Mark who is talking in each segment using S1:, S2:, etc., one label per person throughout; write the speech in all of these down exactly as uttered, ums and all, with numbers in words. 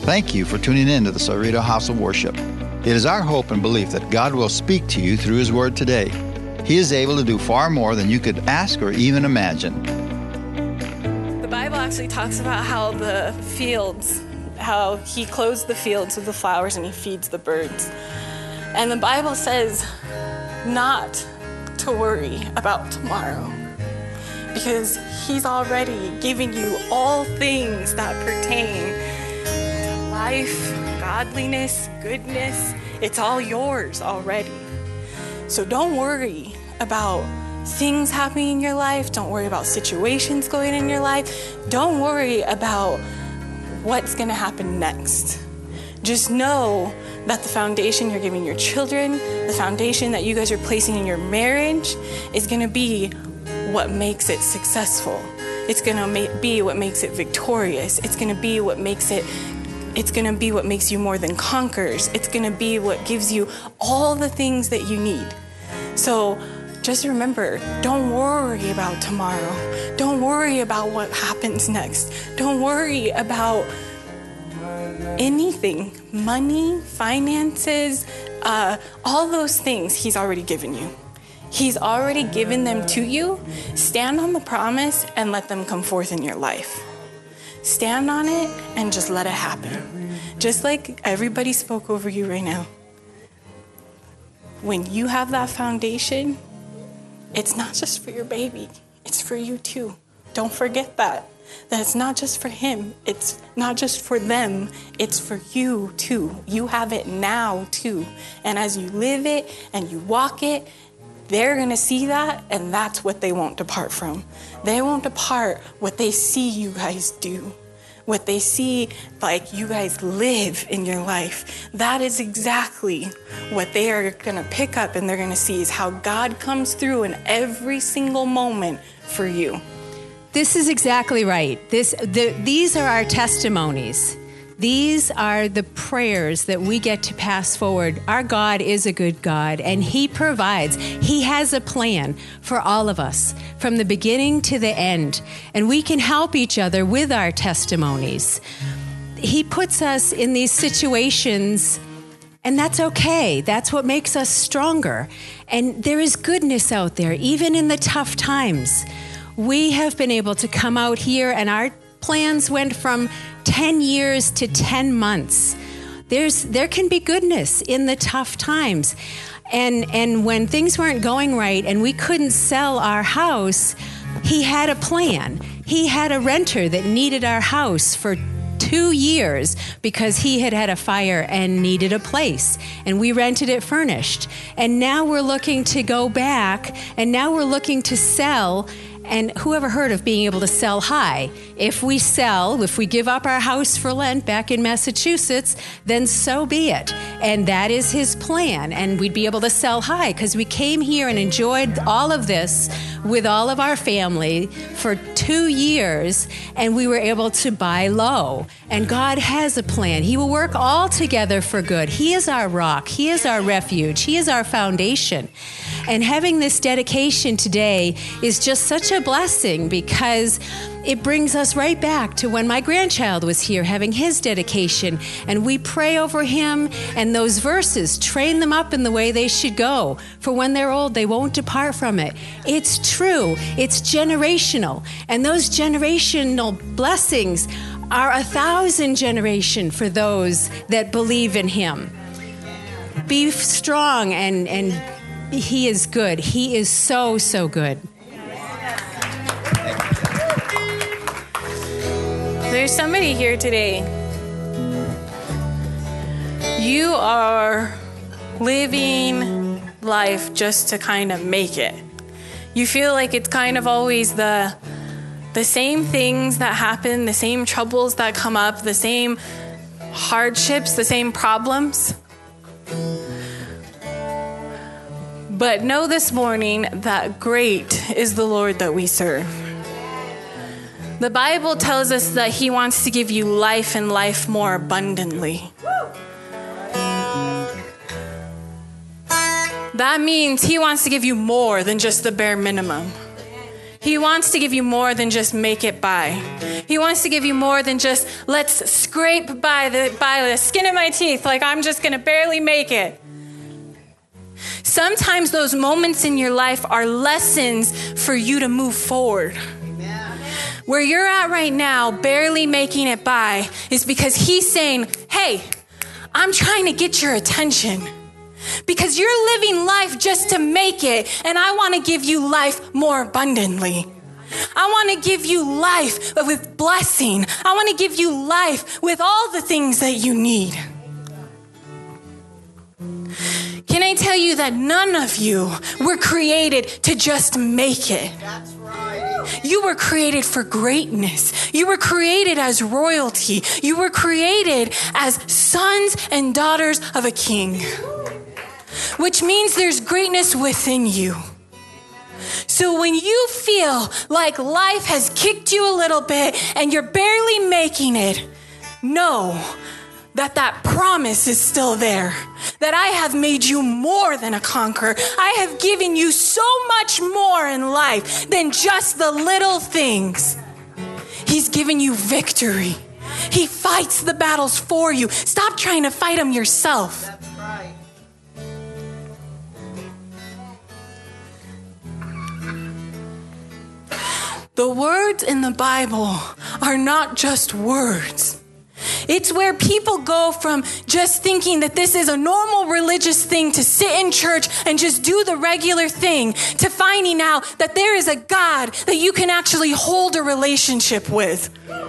S1: Thank you for tuning in to the Cerrito House of Worship. It is our hope and belief that God will speak to you through His Word today. He is able to do far more than you could ask or even imagine.
S2: The Bible actually talks about how the fields, how He clothes the fields with the flowers and He feeds the birds. And the Bible says not to worry about tomorrow, because He's already given you all things that pertain to life, godliness, goodness. It's all yours already. So don't worry about things happening in your life. Don't worry about situations going in your life. Don't worry about what's going to happen next. Just know that the foundation you're giving your children, the foundation that you guys are placing in your marriage is going to be what makes it successful. It's going to be what makes it victorious. It's going to be what makes it It's going to be what makes you more than conquerors. It's going to be what gives you all the things that you need. So just remember, don't worry about tomorrow. Don't worry about what happens next. Don't worry about anything, money, finances, uh, all those things He's already given you. He's already given them to you. Stand on the promise and let them come forth in your life. Stand on it and just let it happen. Just like everybody spoke over you right now. When you have that foundation, it's not just for your baby, it's for you too. Don't forget that. That it's not just for him, it's not just for them, it's for you too. You have it now too. And as you live it and you walk it, they're going to see that, and that's what they won't depart from. They won't depart what they see you guys do, what they see like you guys live in your life. That is exactly what they are going to pick up, and they're going to see is how God comes through in every single moment for you.
S3: This is exactly right. This, the, these are our testimonies. These are the prayers that we get to pass forward. Our God is a good God, and He provides. He has a plan for all of us from the beginning to the end, and we can help each other with our testimonies. He puts us in these situations, and that's okay. That's what makes us stronger. And there is goodness out there, even in the tough times. We have been able to come out here, and our plans went from ten years to ten months. There's there can be goodness in the tough times. And and when things weren't going right and we couldn't sell our house, He had a plan. He had a renter that needed our house for two years because he had had a fire and needed a place, and we rented it furnished. And now we're looking to go back, and now we're looking to sell. And who ever heard of being able to sell high? If we sell, if we give up our house for Lent back in Massachusetts, then so be it. And that is His plan. And we'd be able to sell high because we came here and enjoyed all of this with all of our family for two years, and we were able to buy low. And God has a plan. He will work all together for good. He is our rock. He is our refuge. He is our foundation. And having this dedication today is just such a blessing because it brings us right back to when my grandchild was here having his dedication, and we pray over him, and those verses, train them up in the way they should go, for when they're old they won't depart from it. It's true. It's generational, and those generational blessings are a thousand generation for those that believe in Him. Be strong, and and He is good. He is so, so good.
S2: There's somebody here today. You are living life just to kind of make it. You feel like it's kind of always the the same things that happen, the same troubles that come up, the same hardships, the same problems. But know this morning that great is the Lord that we serve. The Bible tells us that He wants to give you life and life more abundantly. That means He wants to give you more than just the bare minimum. He wants to give you more than just make it by. He wants to give you more than just let's scrape by the, by the skin of my teeth, like I'm just going to barely make it. Sometimes those moments in your life are lessons for you to move forward. Amen. Where you're at right now, barely making it by, is because he's saying, hey, I'm trying to get your attention. Because you're living life just to make it, and I want to give you life more abundantly. I want to give you life with blessing. I want to give you life with all the things that you need. Can I tell you that none of you were created to just make it? That's right. You were created for greatness. You were created as royalty. You were created as sons and daughters of a king. Which means there's greatness within you. So when you feel like life has kicked you a little bit and you're barely making it, know that that promise is still there. That I have made you more than a conqueror. I have given you so much more in life than just the little things. He's given you victory. He fights the battles for you. Stop trying to fight them yourself. That's right. The words in the Bible are not just words. It's where people go from just thinking that this is a normal religious thing to sit in church and just do the regular thing to finding out that there is a God that you can actually hold a relationship with.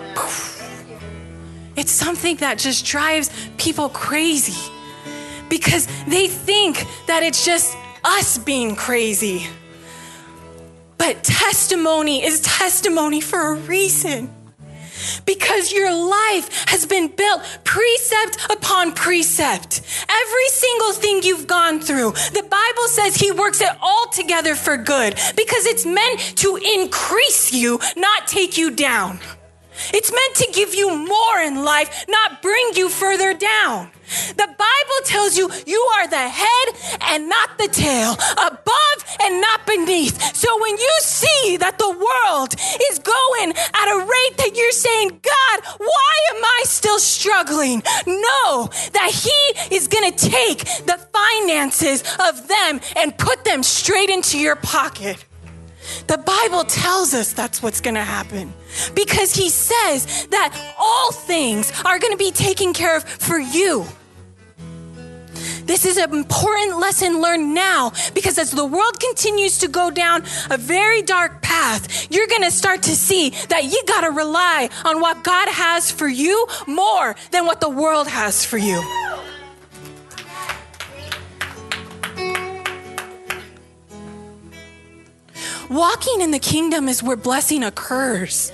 S2: It's something that just drives people crazy because they think that it's just us being crazy. But testimony is testimony for a reason. Because your life has been built precept upon precept. Every single thing you've gone through, the Bible says he works it all together for good because it's meant to increase you, not take you down. It's meant to give you more in life, not bring you further down. The Bible tells you you are the head and not the tail, above and not beneath. So when you see that the world is going at a rate that you're saying, God, why am I still struggling? Know that he is going to take the finances of them and put them straight into your pocket. The Bible tells us that's what's going to happen because he says that all things are going to be taken care of for you. This is an important lesson learned now because as the world continues to go down a very dark path, you're going to start to see that you got to rely on what God has for you more than what the world has for you. Walking in the kingdom is where blessing occurs.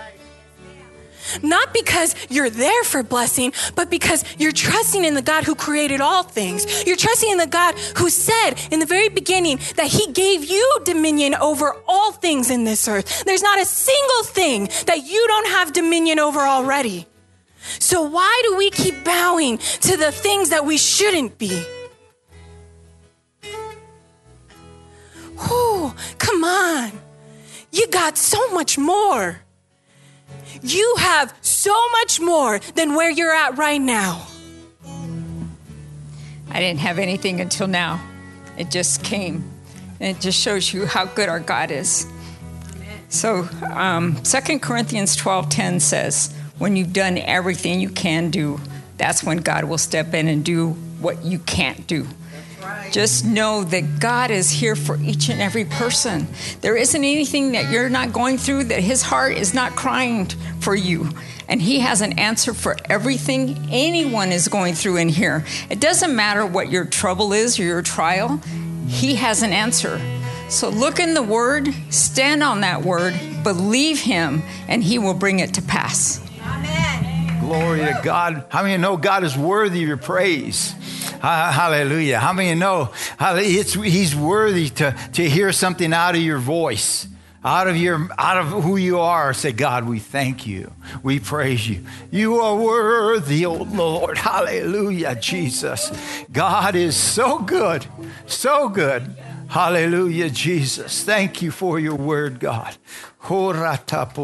S2: Not because you're there for blessing, but because you're trusting in the God who created all things. You're trusting in the God who said in the very beginning that he gave you dominion over all things in this earth. There's not a single thing that you don't have dominion over already. So why do we keep bowing to the things that we shouldn't be? Whew, come on. You got so much more. You have so much more than where you're at right now.
S4: I didn't have anything until now. It just came. And it just shows you how good our God is. So um, Second Corinthians twelve ten says, when you've done everything you can do, that's when God will step in and do what you can't do. Just know that God is here for each and every person. There isn't anything that you're not going through that his heart is not crying for you. And he has an answer for everything anyone is going through in here. It doesn't matter what your trouble is or your trial. He has an answer. So look in the word, stand on that word, believe him, and he will bring it to pass.
S5: Amen. Glory to God. How many know God is worthy of your praise? Hallelujah. How many know it's, he's worthy to, to hear something out of your voice, out of your, out of who you are. Say, God, we thank you. We praise you. You are worthy, oh Lord. Hallelujah, Jesus. God is so good, so good. Hallelujah, Jesus. Thank you for your word, God. Oh,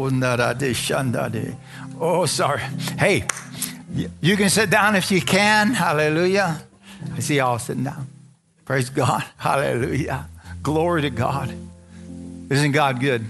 S5: sorry. Hey, you can sit down if you can. Hallelujah. I see y'all sitting down. Praise God. Hallelujah. Glory to God. Isn't God good?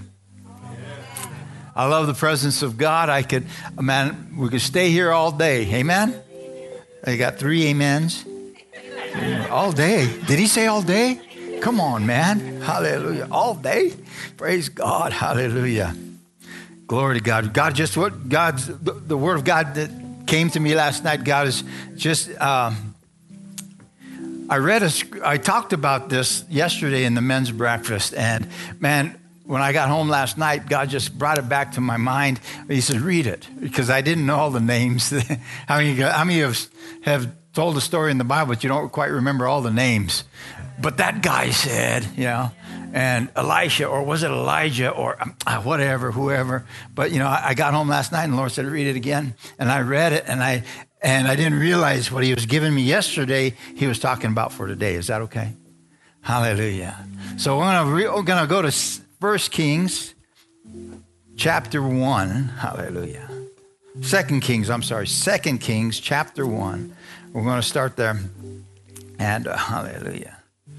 S5: I love the presence of God. I could, man, we could stay here all day. Amen? I got three amens. All day. Did he say all day? Come on, man. Hallelujah. All day. Praise God. Hallelujah. Glory to God. God just what God's, the, the word of God that came to me last night, God is just, um, I read a, I talked about this yesterday in the men's breakfast, and man, when I got home last night, God just brought it back to my mind. He said, read it, because I didn't know all the names. how many, how many of have told a story in the Bible, but you don't quite remember all the names? But that guy said, you know, and Elisha, or was it Elijah, or uh, whatever, whoever. But, you know, I, I got home last night, and the Lord said, read it again. And I read it, and I and I didn't realize what he was giving me yesterday, he was talking about for today. Is that okay? Hallelujah. So we're going re- we're gonna go to First Kings chapter one. Hallelujah. Second Kings, I'm sorry, Second Kings chapter one. We're going to start there. And uh, hallelujah.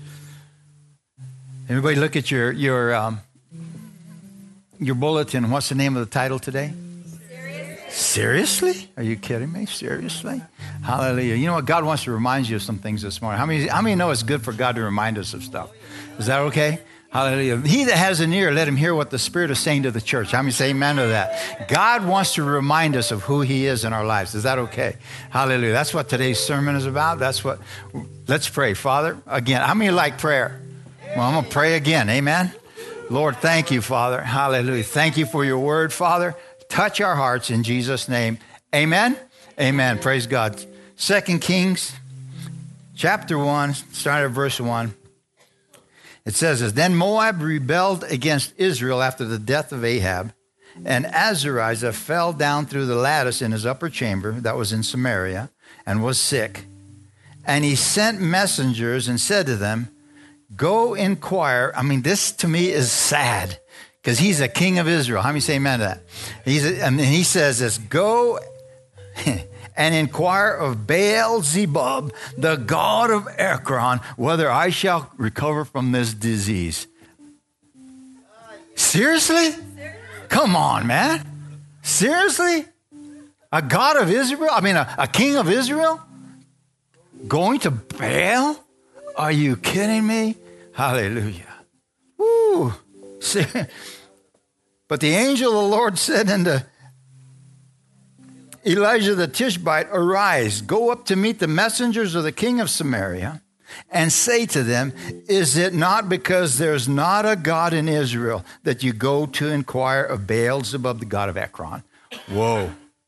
S5: Everybody look at your your um, your bulletin. What's the name of the title today? Seriously? Seriously? Are you kidding me? Seriously? Hallelujah. You know what? God wants to remind you of some things this morning. How many, how many know it's good for God to remind us of stuff? Is that okay? Hallelujah. He that has an ear, let him hear what the Spirit is saying to the church. How many say amen to that? God wants to remind us of who he is in our lives. Is that okay? Hallelujah. That's what today's sermon is about. That's what, let's pray. Father, again, how many like prayer? Well, I'm going to pray again. Amen. Lord, thank you, Father. Hallelujah. Thank you for your word, Father. Touch our hearts in Jesus' name. Amen. Amen. Praise God. Second Kings chapter one, starting at verse one. It says this, then Moab rebelled against Israel after the death of Ahab, and Azariah fell down through the lattice in his upper chamber that was in Samaria and was sick. And he sent messengers and said to them, go inquire. I mean, this to me is sad because he's a king of Israel. How many say amen to that? He's a, and he says this, go and inquire of Baal-zebub, the god of Ekron, whether I shall recover from this disease. Seriously? Come on, man. Seriously? A god of Israel? I mean, a, a king of Israel? Going to Baal? Are you kidding me? Hallelujah. Woo. But the angel of the Lord said unto Elijah the Tishbite, arise, go up to meet the messengers of the king of Samaria, and say to them, is it not because there's not a God in Israel that you go to inquire of Baal-zebub, the god of Ekron? Whoa.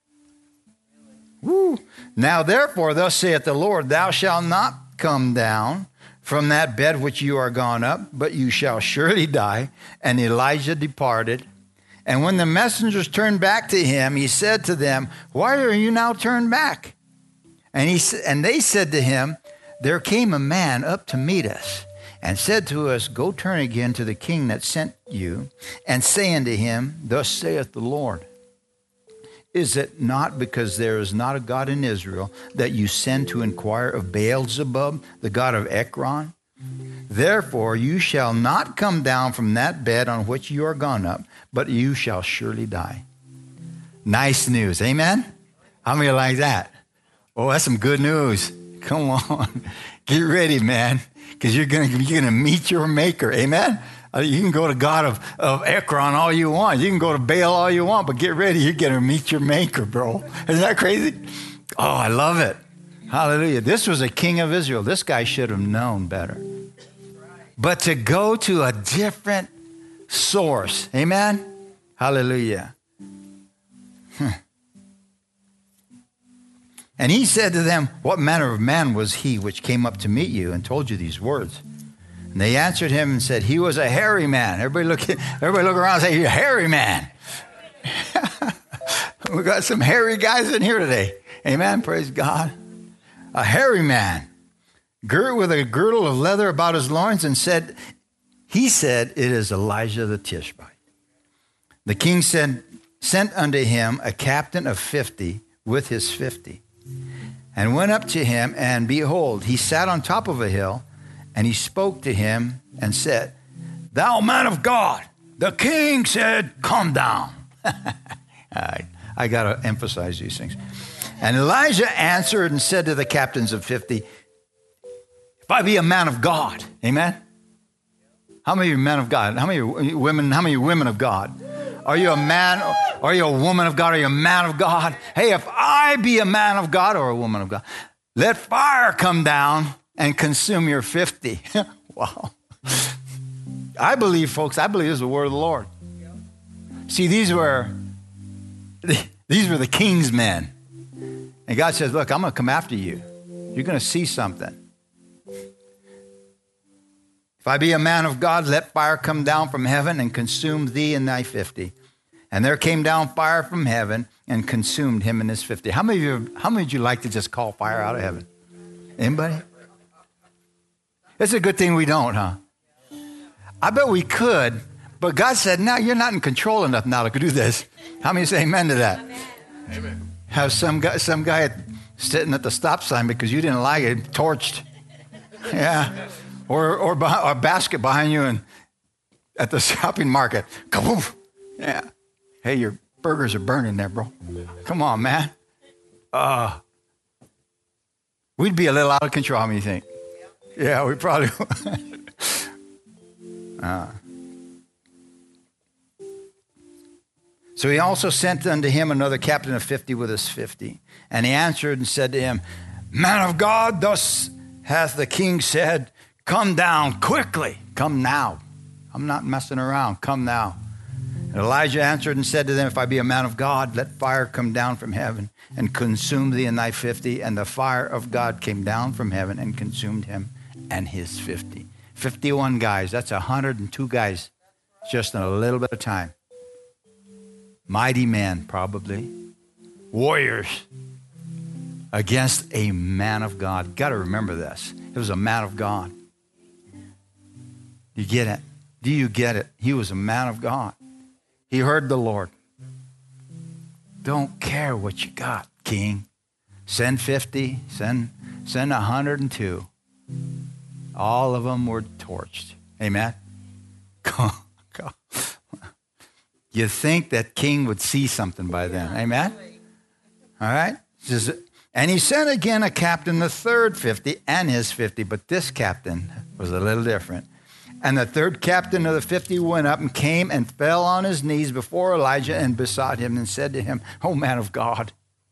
S5: Woo. Now therefore, thus saith the Lord, thou shalt not come down from that bed which you are gone up, but you shall surely die. And Elijah departed. And when the messengers turned back to him, he said to them, why are you now turned back? And he and they said to him, there came a man up to meet us and said to us, go turn again to the king that sent you, and say unto him, thus saith the Lord, is it not because there is not a God in Israel that you send to inquire of Baal-zebub, the god of Ekron? Therefore you shall not come down from that bed on which you are gone up, but you shall surely die. Nice news. Amen? How many like that? Oh, that's some good news. Come on. Get ready, man, because you're going you're gonna meet your maker. Amen? Uh, you can go to God of, of Ekron all you want. You can go to Baal all you want, but get ready. You're going to meet your maker, bro. Isn't that crazy? Oh, I love it. Hallelujah. This was a king of Israel. This guy should have known better. But to go to a different source. Amen? Hallelujah. Huh. And he said to them, what manner of man was he which came up to meet you and told you these words? And they answered him and said, he was a hairy man. Everybody look, everybody look around and say, you're a hairy man. We got some hairy guys in here today. Amen. Praise God. A hairy man, girt with a girdle of leather about his loins, and said, He said, it is Elijah the Tishbite. The king said, sent unto him a captain of fifty with his fifty, and went up to him, and behold, he sat on top of a hill, and he spoke to him and said, thou man of God, the king said, come down. I, I got to emphasize these things. And Elijah answered and said to the captains of fifty, if I be a man of God, amen? How many of you men of God? How many women, how many women of God? Are you a man? Are you a woman of God? Are you a man of God? Hey, if I be a man of God or a woman of God, let fire come down and consume your fifty. Wow. I believe, folks, I believe this is the word of the Lord. See, these were, these were the king's men. And God says, look, I'm going to come after you. You're going to see something. If I be a man of God, let fire come down from heaven and consume thee and thy fifty. And there came down fire from heaven and consumed him and his fifty. How many of you, how many would you like to just call fire out of heaven? Anybody? It's a good thing we don't, huh? I bet we could, but God said, no, you're not in control enough now to do this. How many say amen to that? Amen. Have some guy, some guy sitting at the stop sign because you didn't like it, torched. Yeah. Or or, behind, or a basket behind you and at the shopping market. Kaboof. Yeah. Hey, your burgers are burning there, bro. Come on, man. Uh, we'd be a little out of control, how many think? Yeah, we probably would. uh. So he also sent unto him another captain of fifty with his fifty. And he answered and said to him, man of God, thus hath the king said, come down quickly. Come now. I'm not messing around. Come now. And Elijah answered and said to them, if I be a man of God, let fire come down from heaven and consume thee and thy fifty. And the fire of God came down from heaven and consumed him and his fifty. fifty-one guys. That's one hundred two guys just in a little bit of time. Mighty men, probably. Warriors against a man of God. Got to remember this. It was a man of God. You get it? Do you get it? He was a man of God. He heard the Lord. Don't care what you got, king. Send fifty, send, send one hundred two. All of them were torched. Amen? You think that king would see something by then. Amen? All right? And he sent again a captain, the third fifty, and his fifty. But this captain was a little different. And the third captain of the fifty went up and came and fell on his knees before Elijah and besought him and said to him, O man of God,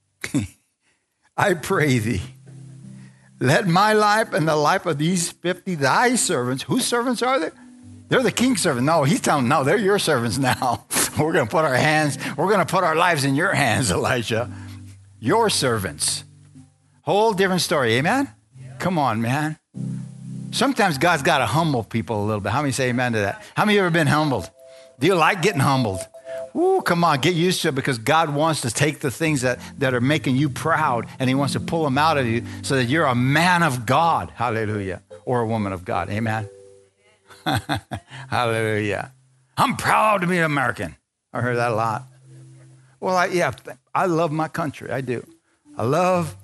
S5: I pray thee, let my life and the life of these fifty thy servants, whose servants are they? They're the king's servants. No, he's telling them, no, they're your servants now. We're going to put our hands, we're going to put our lives in your hands, Elijah. Your servants. Whole different story, amen? Yeah. Come on, man. Sometimes God's got to humble people a little bit. How many say amen to that? How many of you ever been humbled? Do you like getting humbled? Ooh, come on, get used to it because God wants to take the things that, that are making you proud and he wants to pull them out of you so that you're a man of God. Hallelujah. Or a woman of God. Amen. Hallelujah. I'm proud to be an American. I heard that a lot. Well, I, yeah, I love my country. I do. I love,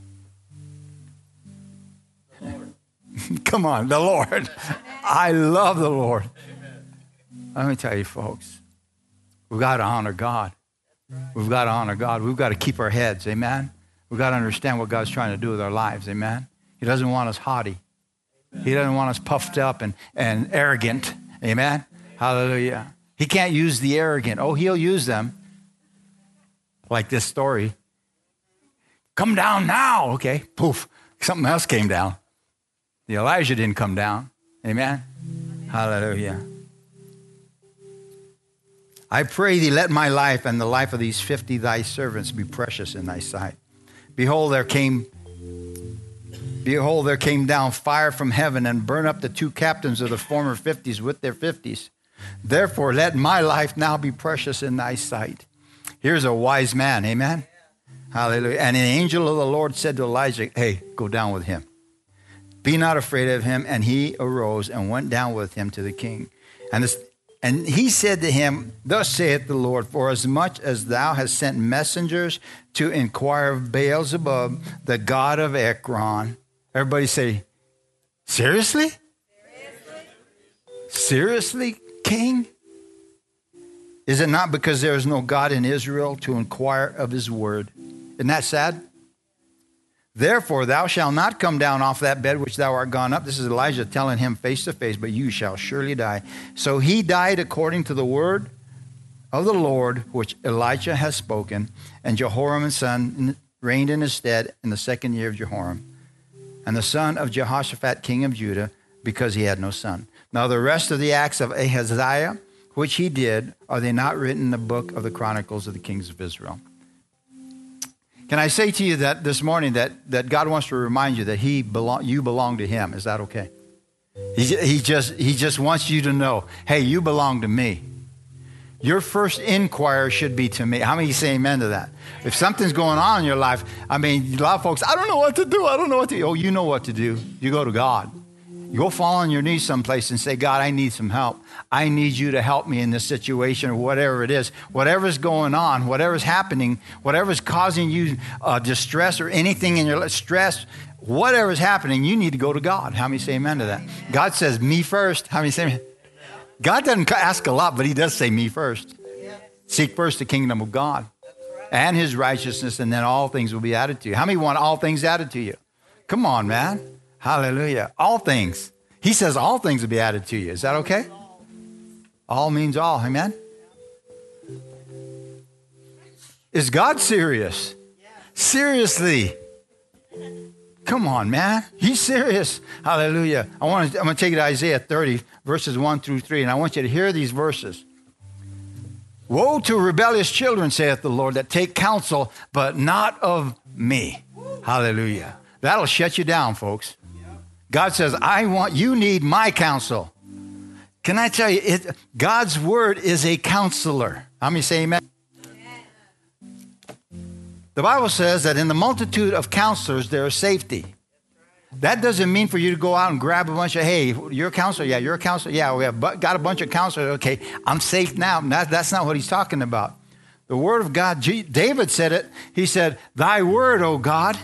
S5: come on, the Lord. I love the Lord. Let me tell you, folks, we've got to honor God. We've got to honor God. We've got to keep our heads, amen? We've got to understand what God's trying to do with our lives, amen? He doesn't want us haughty. He doesn't want us puffed up and, and arrogant, amen? Hallelujah. He can't use the arrogant. Oh, he'll use them. Like this story. Come down now. Okay, poof. Something else came down. The Elijah didn't come down. Amen? Hallelujah. I pray thee, let my life and the life of these fifty thy servants be precious in thy sight. Behold, there came, behold, there came down fire from heaven and burned up the two captains of the former fifties with their fifties. Therefore, let my life now be precious in thy sight. Here's a wise man, amen? Hallelujah. And an angel of the Lord said to Elijah, hey, go down with him. Be not afraid of him. And he arose and went down with him to the king. And this, and he said to him, thus saith the Lord, for as much as thou hast sent messengers to inquire of Beelzebub, the god of Ekron. Everybody say, seriously? Seriously, seriously, king? Is it not because there is no God in Israel to inquire of his word? Isn't that sad? Therefore, thou shalt not come down off that bed which thou art gone up. This is Elijah telling him face to face, but you shall surely die. So he died according to the word of the Lord, which Elijah has spoken. And Jehoram his son reigned in his stead in the second year of Jehoram, and the son of Jehoshaphat, king of Judah, because he had no son. Now the rest of the acts of Ahaziah, which he did, are they not written in the book of the Chronicles of the kings of Israel? Can I say to you that this morning that, that God wants to remind you that he belong, you belong to him? Is that okay? He, he, just, he just wants you to know, hey, you belong to me. Your first inquiry should be to me. How many say amen to that? If something's going on in your life, I mean, a lot of folks, I don't know what to do. I don't know what to do. Oh, you know what to do. You go to God. You go fall on your knees someplace and say, God, I need some help. I need you to help me in this situation or whatever it is. Whatever's going on, whatever's happening, whatever's causing you uh, distress or anything in your life, stress, whatever's happening, you need to go to God. How many say amen to that? God says, me first. How many say amen? God doesn't ask a lot, but he does say me first. Seek first the kingdom of God and his righteousness, and then all things will be added to you. How many want all things added to you? Come on, man. Hallelujah. All things. He says all things will be added to you. Is that okay? All means all. Amen? Is God serious? Seriously. Come on, man. He's serious. Hallelujah. I want to, I'm going to take you to Isaiah thirty, verses one through three, and I want you to hear these verses. Woe to rebellious children, saith the Lord, that take counsel, but not of me. Hallelujah. That'll shut you down, folks. God says, I want, you need my counsel. Can I tell you, it, God's word is a counselor. How many say amen? The Bible says that in the multitude of counselors, there is safety. That doesn't mean for you to go out and grab a bunch of, hey, you're a counselor. Yeah, you're a counselor. Yeah, we have got a bunch of counselors. Okay, I'm safe now. That, that's not what he's talking about. The word of God, David said it. He said, thy word, O God,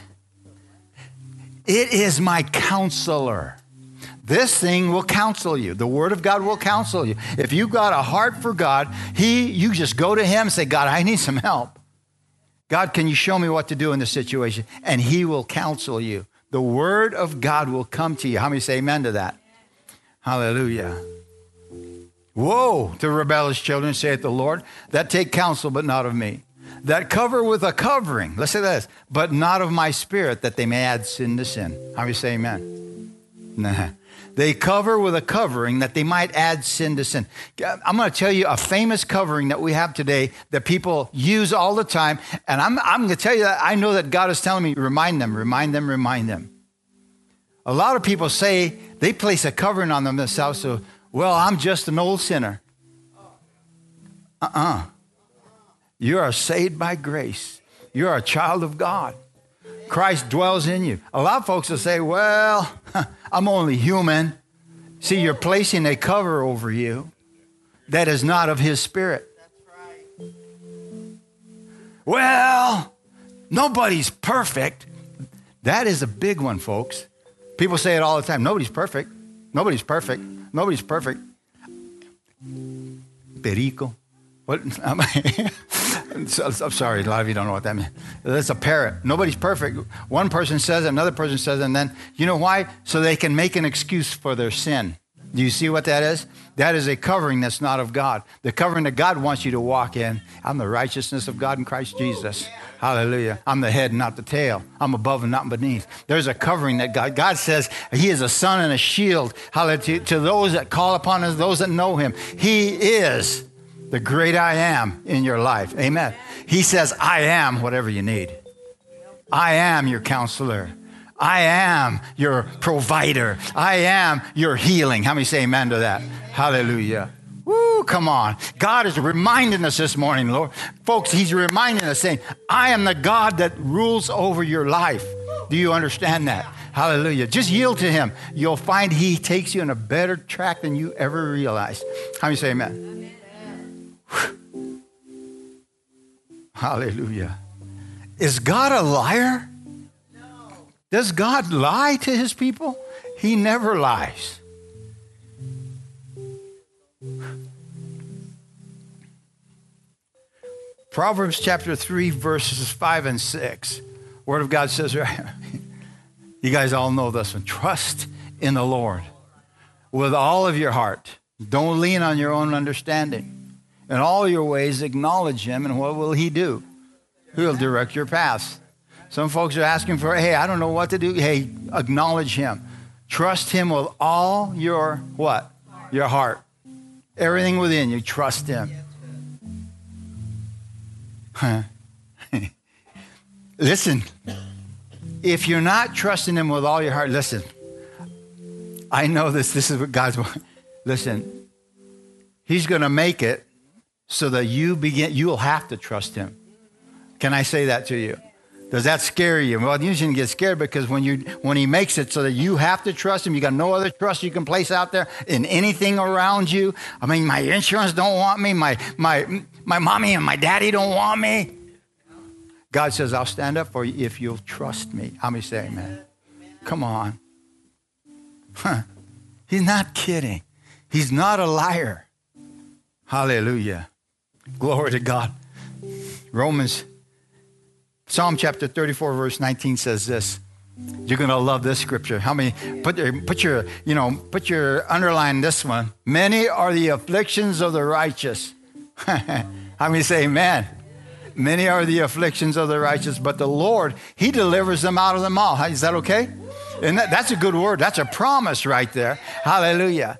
S5: it is my counselor. This thing will counsel you. The word of God will counsel you. If you've got a heart for God, he, you just go to him and say, God, I need some help. God, can you show me what to do in this situation? And he will counsel you. The word of God will come to you. How many say amen to that? Hallelujah. Woe to rebellious children, saith the Lord, that take counsel, but not of me. That cover with a covering, let's say this, but not of my spirit, that they may add sin to sin. How many say amen? Nah. They cover with a covering that they might add sin to sin. I'm going to tell you a famous covering that we have today that people use all the time. And I'm, I'm going to tell you that I know that God is telling me, remind them, remind them, remind them. A lot of people say they place a covering on themselves. So, well, I'm just an old sinner. Uh-uh. You are saved by grace. You are a child of God. Christ dwells in you. A lot of folks will say, well, I'm only human. See, you're placing a cover over you that is not of his spirit. That's right. Well, nobody's perfect. That is a big one, folks. People say it all the time. Nobody's perfect. Nobody's perfect. Nobody's perfect. Perico. What? I'm sorry, a lot of you don't know what that means. That's a parrot. Nobody's perfect. One person says it, another person says it, and then, you know why? So they can make an excuse for their sin. Do you see what that is? That is a covering that's not of God. The covering that God wants you to walk in. I'm the righteousness of God in Christ Jesus. Hallelujah. I'm the head, not the tail. I'm above and not beneath. There's a covering that God, God says he is a sun and a shield. Hallelujah. To, to those that call upon us, those that know him. He is the great I am in your life. Amen. He says, I am whatever you need. I am your counselor. I am your provider. I am your healing. How many say amen to that? Hallelujah. Woo, come on. God is reminding us this morning, Lord. Folks, he's reminding us saying, I am the God that rules over your life. Do you understand that? Hallelujah. Just yield to him. You'll find he takes you in a better track than you ever realized. How many say amen? Amen. Hallelujah. Is God a liar? No. Does God lie to his people? He never lies. Proverbs chapter three, verses five and six. Word of God says, right, you guys all know this one. Trust in the Lord with all of your heart. Don't lean on your own understanding. In all your ways, acknowledge him, and what will he do? He'll direct your paths. Some folks are asking for, hey, I don't know what to do. Hey, acknowledge him. Trust him with all your what? Your heart. Everything within you, trust him. Huh. Listen, if you're not trusting him with all your heart, listen, I know this, this is what God's, listen, he's going to make it so that you begin, you will have to trust him. Can I say that to you? Does that scare you? Well, you shouldn't get scared, because when you when he makes it so that you have to trust him, you got no other trust you can place out there in anything around you. I mean, my insurance don't want me. My my my mommy and my daddy don't want me. God says, I'll stand up for you if you'll trust me. How many say amen? Come on. Huh. He's not kidding. He's not a liar. Hallelujah. Glory to God. Romans Psalm chapter thirty-four, verse nineteen says this. You're going to love this scripture. How many? Put your, put your, you know, put your underline this one. Many are the afflictions of the righteous. How many say amen? Many are the afflictions of the righteous, but the Lord, he delivers them out of them all. Is that okay? And that, that's a good word. That's a promise right there. Hallelujah.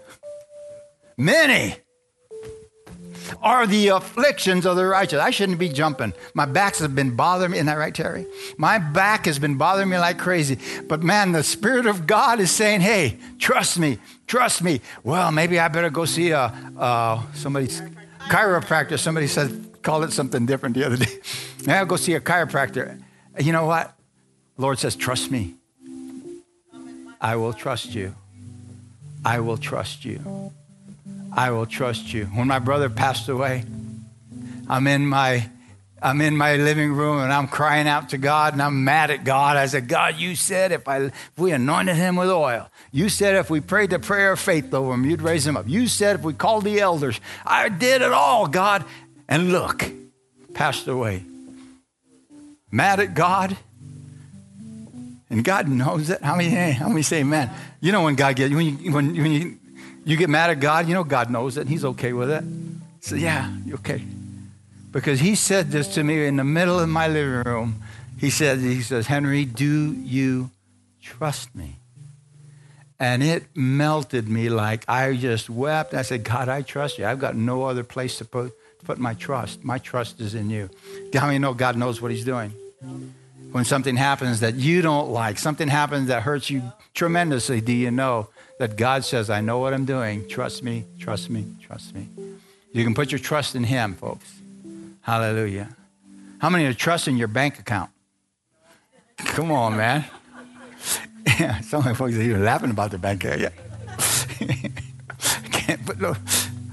S5: Many are the afflictions of the righteous. I shouldn't be jumping. My back has been bothering me. Isn't that right, Terry? My back has been bothering me like crazy. But man, the Spirit of God is saying, hey, trust me, trust me. Well, maybe I better go see a, uh, somebody's chiropractor. Somebody said, called it something different the other day. Now I'll go see a chiropractor. You know what? The Lord says, trust me. I will trust you. I will trust you. I will trust you. When my brother passed away, I'm in my I'm in my living room and I'm crying out to God and I'm mad at God. I said, God, you said if I if we anointed him with oil, you said if we prayed the prayer of faith over him, you'd raise him up. You said if we called the elders, I did it all, God. And look, passed away. Mad at God. And God knows it. How many, how many say amen? You know when God gets, when you, when, when you, you get mad at God, you know God knows it. He's okay with it. So yeah, you're okay. Because he said this to me in the middle of my living room. He said, he says, Henry, do you trust me? And it melted me like I just wept. I said, God, I trust you. I've got no other place to put, put my trust. My trust is in you. How many know God knows what he's doing? When something happens that you don't like, something happens that hurts you tremendously, do you know that God says, I know what I'm doing. Trust me, trust me, trust me. You can put your trust in him, folks. Hallelujah. How many are trusting your bank account? Come on, man. Yeah, some of the folks are even laughing about their bank account. Yeah. Can't put no.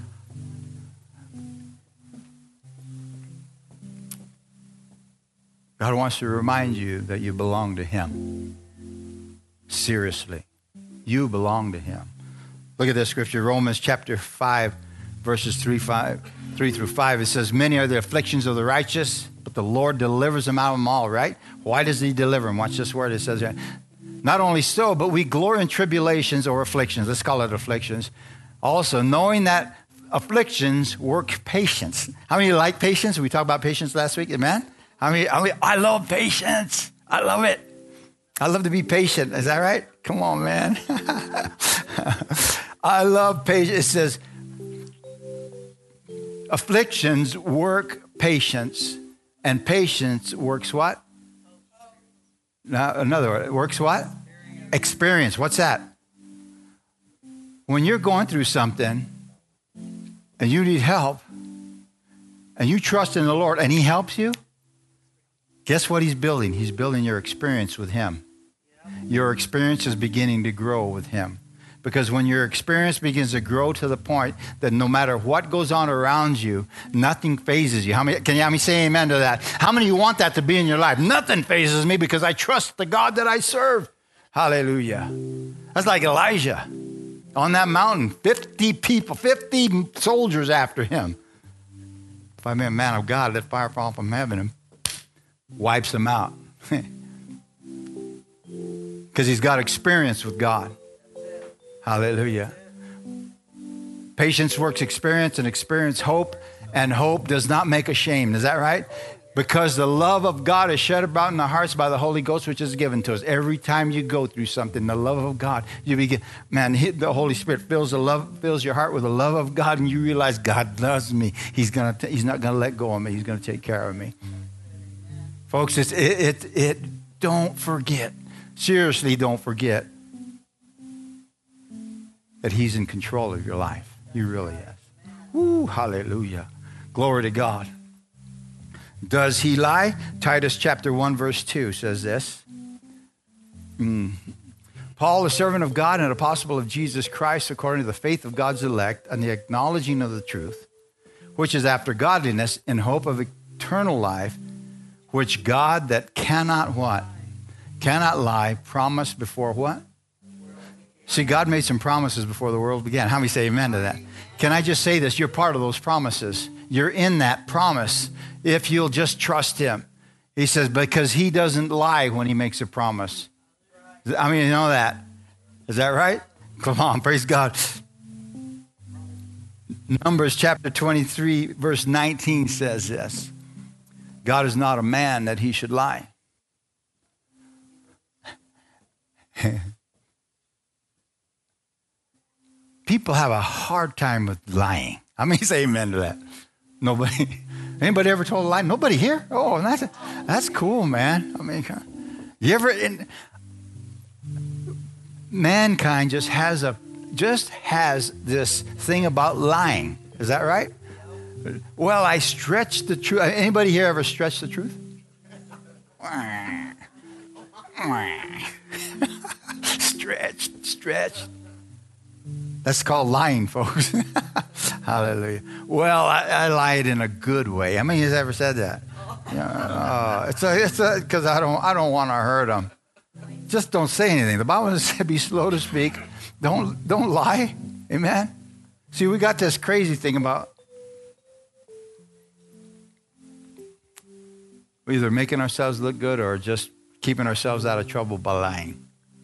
S5: God wants to remind you that you belong to him. Seriously. You belong to him. Look at this scripture, Romans chapter five, verses three, five, three through five. It says, many are the afflictions of the righteous, but the Lord delivers them out of them all, right? Why does he deliver them? Watch this word. It says, not only so, but we glory in tribulations or afflictions. Let's call it afflictions. Also, knowing that afflictions work patience. How many like patience? We talked about patience last week, amen? I mean, I mean, I love patience. I love it. I love to be patient. Is that right? Come on, man. I love patience. It says, afflictions work patience, and patience works what? Now, another word, it works what? Experience. What's that? When you're going through something and you need help and you trust in the Lord and he helps you, Guess what he's building? He's building your experience with him. Your experience is beginning to grow with him. Because when your experience begins to grow to the point that no matter what goes on around you, nothing phases you. How many, can you have me say amen to that? How many of you want that to be in your life? Nothing phases me because I trust the God that I serve. Hallelujah. That's like Elijah on that mountain. fifty people, fifty soldiers after him. If I'm a man of God, let fire fall from heaven and wipes them out. Because he's got experience with God. Hallelujah. Patience works experience, and experience hope, and hope does not make ashamed. Is that right? Because the love of God is shed about in our hearts by the Holy Ghost, which is given to us. Every time you go through something, the love of God, you begin, man, the Holy Spirit fills the love, fills your heart with the love of God, and you realize God loves me. He's gonna, He's not gonna let go of me. He's gonna take care of me. Folks, it's, it, it, it, don't forget. Seriously, don't forget that he's in control of your life. He really is. Woo, hallelujah. Glory to God. Does he lie? Titus chapter one, verse two says this. Mm. Paul, a servant of God and an apostle of Jesus Christ, according to the faith of God's elect and the acknowledging of the truth, which is after godliness, in hope of eternal life, which God that cannot what? Cannot lie, promised before what? See, God made some promises before the world began. How many say amen to that? Can I just say this? You're part of those promises. You're in that promise if you'll just trust him. He says, because he doesn't lie when he makes a promise. I mean, you know that. Is that right? Come on, praise God. Numbers chapter twenty-three, verse nineteen says this. God is not a man that he should lie. People have a hard time with lying. I mean, say amen to that. Nobody, anybody ever told a lie? Nobody here? Oh, that's that's cool, man. I mean, you ever? In, mankind just has a just has this thing about lying. Is that right? Well, I stretch the truth. Anybody here ever stretch the truth? Stretched, stretched. That's called lying, folks. Hallelujah. Well, I, I lied in a good way. How many of you ever said that? Yeah, uh, it's a, it's a, because I don't, I don't want to hurt them. Just don't say anything. The Bible says, "Be slow to speak. Don't, don't lie." Amen. See, we got this crazy thing about either making ourselves look good or just keeping ourselves out of trouble by lying.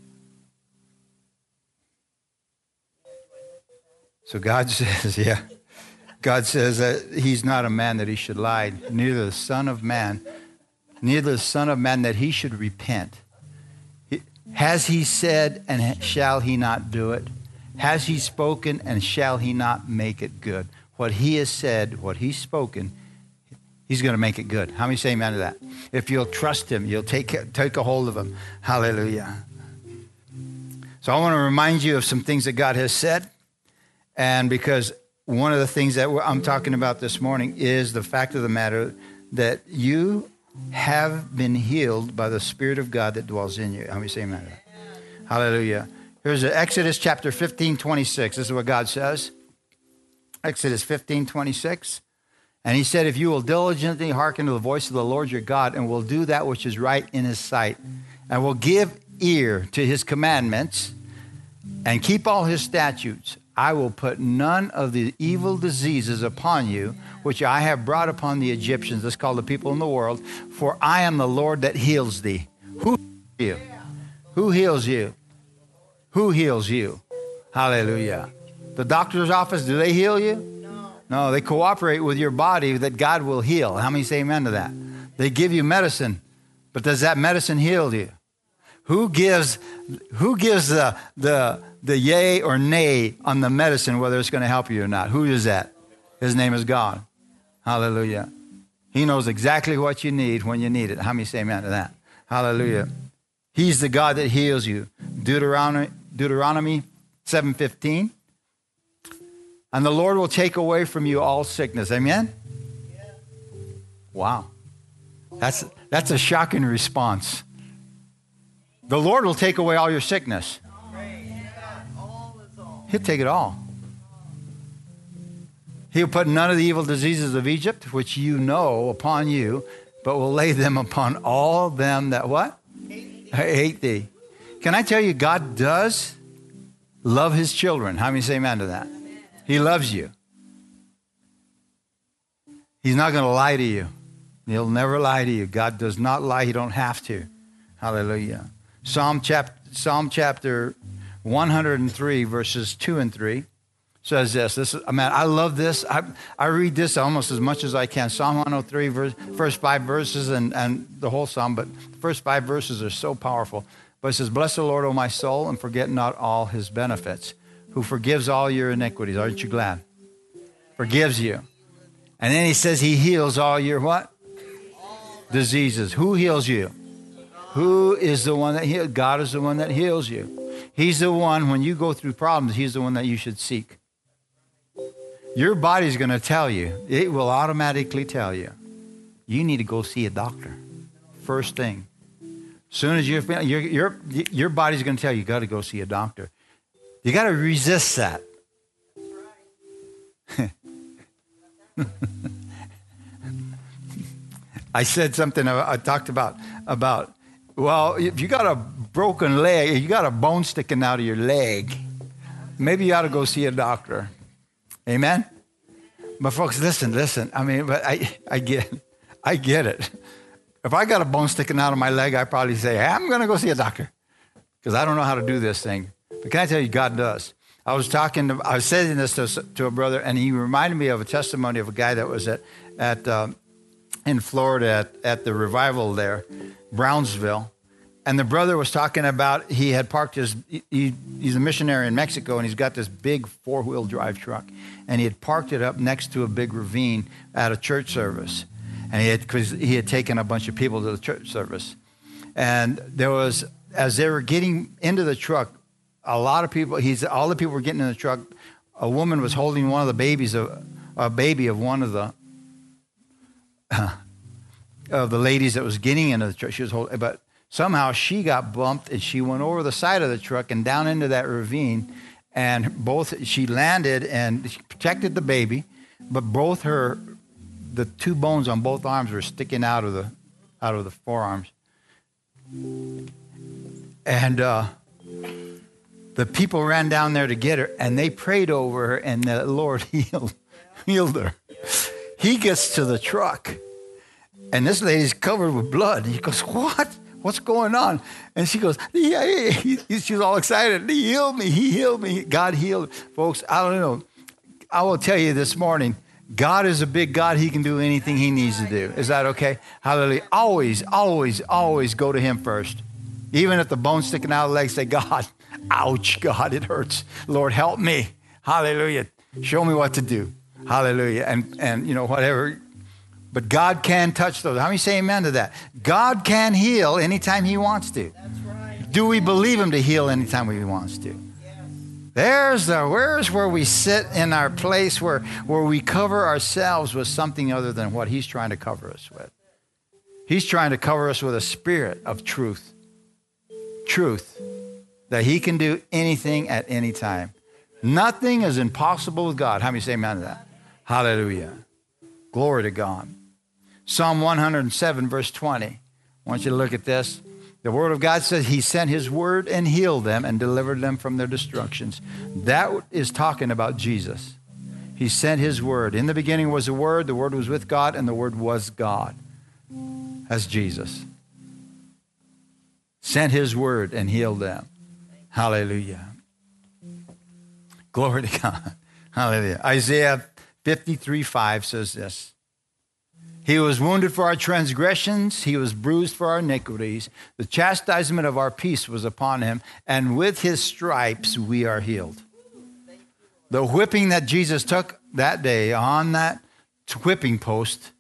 S5: So God says, yeah, God says that he's not a man that he should lie, neither the son of man, neither the son of man that he should repent. Has he said, and shall he not do it? Has he spoken, and shall he not make it good? What he has said, what he's spoken, he's going to make it good. How many say amen to that? If you'll trust him, you'll take, take a hold of him. Hallelujah. So I want to remind you of some things that God has said. And because one of the things that I'm talking about this morning is the fact of the matter that you have been healed by the Spirit of God that dwells in you. How many say amen to that? Hallelujah. Here's Exodus chapter fifteen, twenty-six. This is what God says. Exodus fifteen, twenty-six. And he said, if you will diligently hearken to the voice of the Lord your God and will do that which is right in his sight and will give ear to his commandments and keep all his statutes, I will put none of the evil diseases upon you, which I have brought upon the Egyptians. That's called the people in the world. For I am the Lord that heals thee. Who heals you? Who heals you? Who heals you? Hallelujah. The doctor's office, do they heal you? No. No, they cooperate with your body that God will heal. How many say amen to that? They give you medicine, but does that medicine heal you? Who gives, who gives the, the, the yay or nay on the medicine, whether it's going to help you or not? Who is that? His name is God. Hallelujah. He knows exactly what you need when you need it. How many say amen to that? Hallelujah. He's the God that heals you. Deuteronomy, Deuteronomy seven fifteen. And the Lord will take away from you all sickness. Amen? Wow. That's, that's a shocking response. The Lord will take away all your sickness. He'll take it all. He'll put none of the evil diseases of Egypt, which you know, upon you, but will lay them upon all them that what? Hate, hate thee. Can I tell you, God does love his children. How many say amen to that? Amen. He loves you. He's not going to lie to you. He'll never lie to you. God does not lie. He don't have to. Hallelujah. Psalm chapter, Psalm chapter one hundred three, verses two and three says this. This is, man, I love this. I, I read this almost as much as I can. Psalm one oh three, verse, first five verses and, and the whole psalm, but the first five verses are so powerful. But it says, bless the Lord, O my soul, and forget not all his benefits, who forgives all your iniquities. Aren't you glad? Forgives you. And then he says he heals all your what? Diseases. Who heals you? Who is the one that heals? God is the one that heals you. He's the one, when you go through problems, he's the one that you should seek. Your body's going to tell you. It will automatically tell you. You need to go see a doctor. First thing. As soon as you're, your, your, your body's going to tell you, you got to go see a doctor. You got to resist that. I said something, I talked about, about, well, if you got a broken leg, you got a bone sticking out of your leg, maybe you ought to go see a doctor. Amen? But folks, listen, listen. I mean, but I, I get, I get it. If I got a bone sticking out of my leg, I'd probably say, hey, I'm going to go see a doctor because I don't know how to do this thing. But can I tell you, God does. I was talking, to, I was saying this to, to a brother, and he reminded me of a testimony of a guy that was at, at um, in Florida at, at the revival there, Brownsville. And the brother was talking about, he had parked his, he, he's a missionary in Mexico, and he's got this big four-wheel drive truck. And he had parked it up next to a big ravine at a church service. And he had, because he had taken a bunch of people to the church service. And there was, as they were getting into the truck, a lot of people, he's, all the people were getting in the truck. A woman was holding one of the babies, of, a baby of one of the, uh, of the ladies that was getting into the truck. She was holding, but somehow she got bumped and she went over the side of the truck and down into that ravine. And both, she landed and she protected the baby, but both her, the two bones on both arms were sticking out of the, out of the forearms. And, uh, the people ran down there to get her, and they prayed over her, and the Lord healed, healed her. He gets to the truck, and this lady's covered with blood. He goes, what? What's going on? And she goes, yeah, yeah. He, she's all excited. He healed me. He healed me. God healed. Folks, I don't know. I will tell you this morning, God is a big God. He can do anything he needs to do. Is that okay? Hallelujah. Always, always, always go to him first. Even if the bone's sticking out of the leg, say, God, ouch, God, it hurts. Lord, help me. Hallelujah. Show me what to do. Hallelujah. And, and you know, whatever. But God can touch those. How many say amen to that? God can heal anytime he wants to. That's right. Do we believe him to heal anytime he wants to? Yes. There's the, where's where we sit in our place where, where we cover ourselves with something other than what he's trying to cover us with. He's trying to cover us with a spirit of truth. Truth. That he can do anything at any time. Nothing is impossible with God. How many say amen to that? Hallelujah. Glory to God. Psalm one hundred seven, verse twenty. I want you to look at this. The word of God says he sent his word and healed them and delivered them from their destructions. That is talking about Jesus. He sent his word. In the beginning was the word. The word was with God, and the word was God. That's Jesus. Sent his word and healed them. Hallelujah. Glory to God. Hallelujah. Isaiah fifty-three five says this. He was wounded for our transgressions. He was bruised for our iniquities. The chastisement of our peace was upon him. And with his stripes we are healed. The whipping that Jesus took that day on that whipping post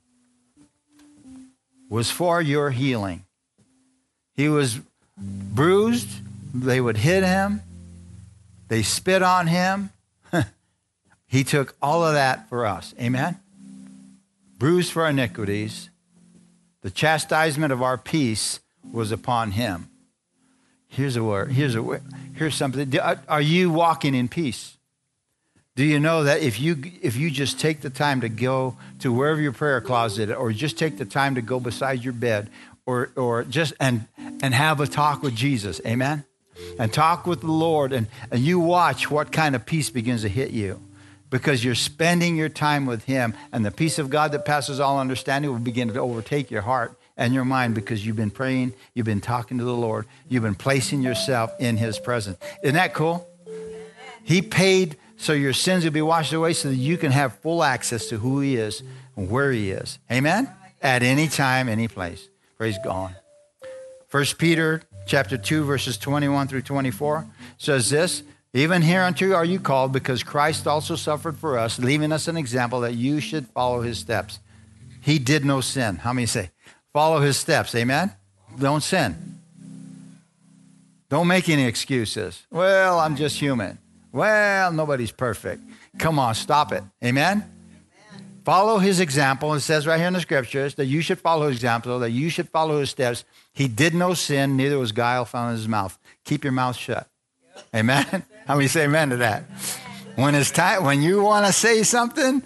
S5: was for your healing. He was bruised. They would hit him. They spit on him. He took all of that for us. Amen? Bruised for our iniquities. The chastisement of our peace was upon him. Here's a word. Here's a word. Here's something. Are you walking in peace? Do you know that if you if you just take the time to go to wherever your prayer closet, or just take the time to go beside your bed, or or just and and have a talk with Jesus, amen? And talk with the Lord, and, and you watch what kind of peace begins to hit you, because you're spending your time with him, and the peace of God that passes all understanding will begin to overtake your heart and your mind, because you've been praying, you've been talking to the Lord, you've been placing yourself in his presence. Isn't that cool? He paid so your sins will be washed away, so that you can have full access to who he is and where he is. Amen? At any time, any place. Praise God. First Peter chapter two, verses twenty-one through twenty-four says this: even hereunto are you called, because Christ also suffered for us, leaving us an example that you should follow his steps. He did no sin. How many say? Follow his steps. Amen? Don't sin. Don't make any excuses. Well, I'm just human. Well, nobody's perfect. Come on, stop it. Amen? Follow his example. It says right here in the scriptures that you should follow his example, that you should follow his steps. He did no sin, neither was guile found in his mouth. Keep your mouth shut. Amen? How many say amen to that? When it's time, when you want to say something,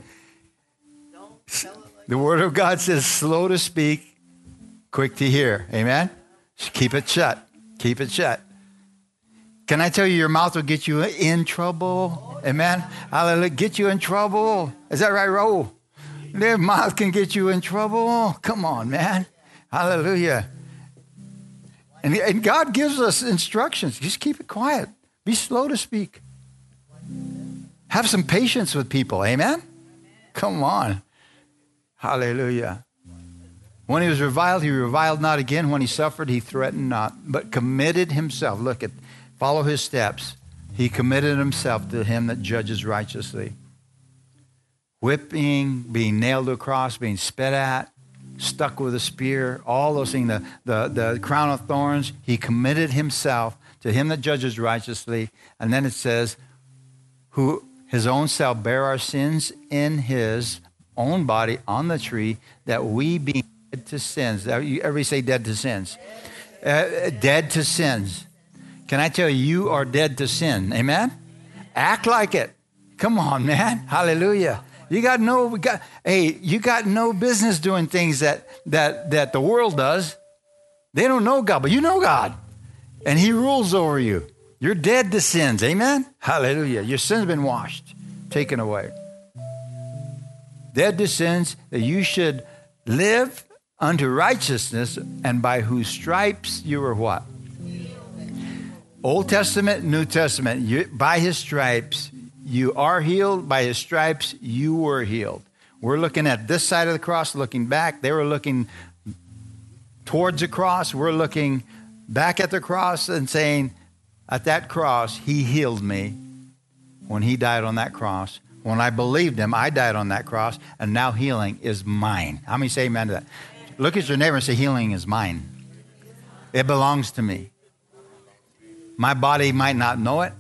S5: the word of God says slow to speak, quick to hear. Amen? Just keep it shut. Keep it shut. Can I tell you, your mouth will get you in trouble? Amen? Hallelujah. Get you in trouble. Is that right, Raul? Their mouth can get you in trouble. Come on, man. Hallelujah. And, and God gives us instructions. Just keep it quiet. Be slow to speak. Have some patience with people. Amen? Come on. Hallelujah. When he was reviled, he reviled not again. When he suffered, he threatened not, but committed himself. Look at, follow his steps. He committed himself to him that judges righteously. Whipping, being nailed to a cross, being spit at, stuck with a spear, all those things, the, the, the crown of thorns. He committed himself to him that judges righteously. And then it says, who his own self bare our sins in his own body on the tree, that we being dead to sins. Everybody say dead to sins. Uh, dead to sins. Can I tell you, you are dead to sin. Amen? Act like it. Come on, man. Hallelujah. You got no, we got, hey, you got no business doing things that, that, that the world does. They don't know God, but you know God. And he rules over you. You're dead to sins. Amen? Hallelujah. Your sins have been washed, taken away. Dead to sins, that you should live unto righteousness, and by whose stripes you were what? Old Testament, New Testament. You, by his stripes, you are healed. By his stripes, you were healed. We're looking at this side of the cross, looking back. They were looking towards the cross. We're looking back at the cross and saying, at that cross, he healed me when he died on that cross. When I believed him, I died on that cross, and now healing is mine. How many say amen to that? Look at your neighbor and say, healing is mine. It belongs to me. My body might not know it,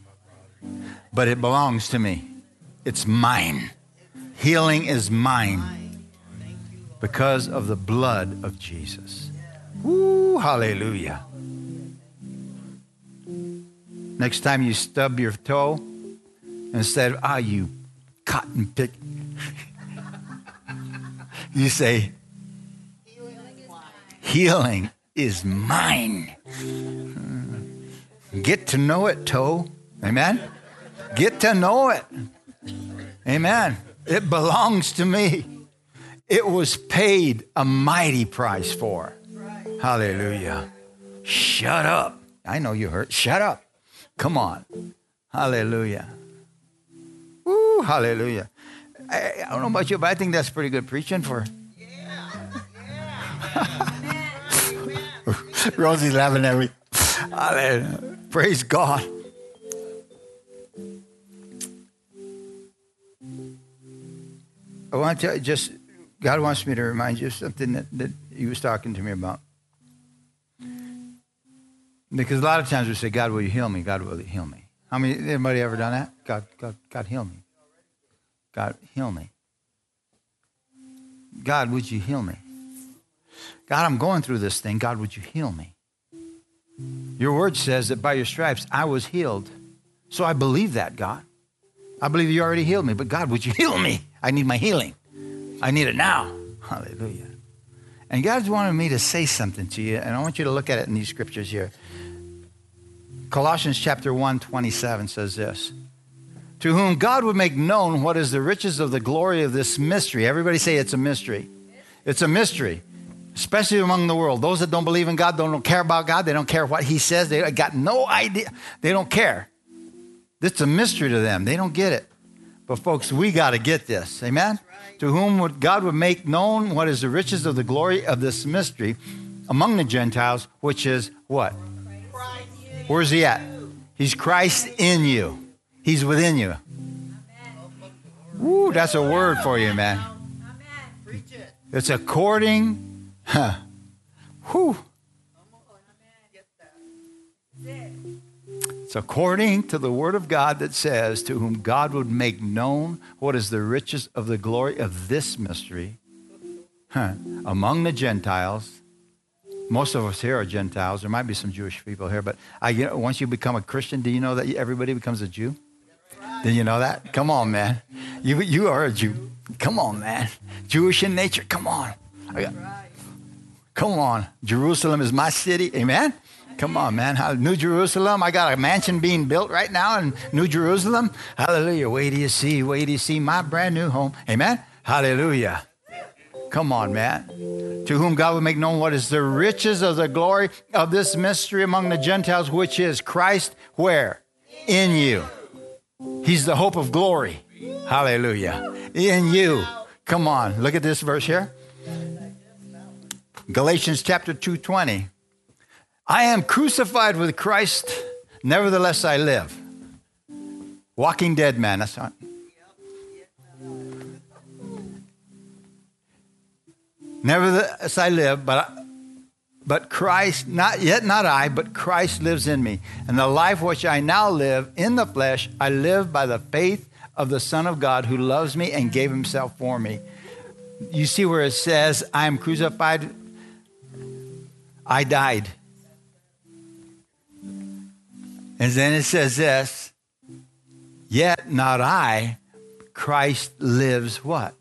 S5: but it belongs to me. It's mine. Healing is mine because of the blood of Jesus. Woo, hallelujah. Next time you stub your toe, instead of, ah, you cotton pick, you say, healing is mine. Get to know it, toe. Amen? Get to know it. Amen. It belongs to me. It was paid a mighty price for. Hallelujah. Shut up. I know you heard. Shut up. Come on. Hallelujah. Woo, hallelujah. I, I don't know about you, but I think that's pretty good preaching for. Yeah. Yeah. Rosie's laughing at me. Hallelujah. Praise God. I want to just, God wants me to remind you of something that, that he was talking to me about. Because a lot of times we say, God, will you heal me? God, will you heal me? How many, anybody ever done that? God, God, God, heal me. God, heal me. God, would you heal me? God, I'm going through this thing. God, would you heal me? Your word says that by your stripes I was healed. So I believe that, God. I believe you already healed me. But God, would you heal me? I need my healing. I need it now. Hallelujah. And God's wanted me to say something to you, and I want you to look at it in these scriptures here. Colossians chapter one, twenty-seven says this. To whom God would make known what is the riches of the glory of this mystery. Everybody say it's a mystery. It's a mystery, especially among the world. Those that don't believe in God, don't care about God. They don't care what he says. They got no idea. They don't care. It's a mystery to them. They don't get it. But folks, we got to get this. Amen? Right. To whom would God would make known what is the riches of the glory of this mystery among the Gentiles, which is what? Christ. Where's he at? He's Christ in you. He's within you. Woo, that's a word for you, man. It's according, huh, whew. It's according to the word of God that says, to whom God would make known what is the riches of the glory of this mystery huh, among the Gentiles. Most of us here are Gentiles. There might be some Jewish people here, but I, you know, once you become a Christian, do you know that everybody becomes a Jew? Do you know that? Come on, man. You you are a Jew. Come on, man. Jewish in nature. Come on. Got, come on. Jerusalem is my city. Amen? Come on, man. New Jerusalem. I got a mansion being built right now in New Jerusalem. Hallelujah. Wait till you see. Wait till you see my brand new home. Amen? Hallelujah. Come on, man. To whom God will make known what is the riches of the glory of this mystery among the Gentiles, which is Christ where? In you. He's the hope of glory. Hallelujah. In you. Come on. Look at this verse here. Galatians chapter two twenty. I am crucified with Christ, nevertheless I live. Walking dead man. That's not. Nevertheless I live, but but Christ, not yet not I, but Christ lives in me. And the life which I now live in the flesh, I live by the faith of the Son of God who loves me and gave himself for me. You see where it says, I am crucified, I died. And then it says this, yet not I, Christ lives what?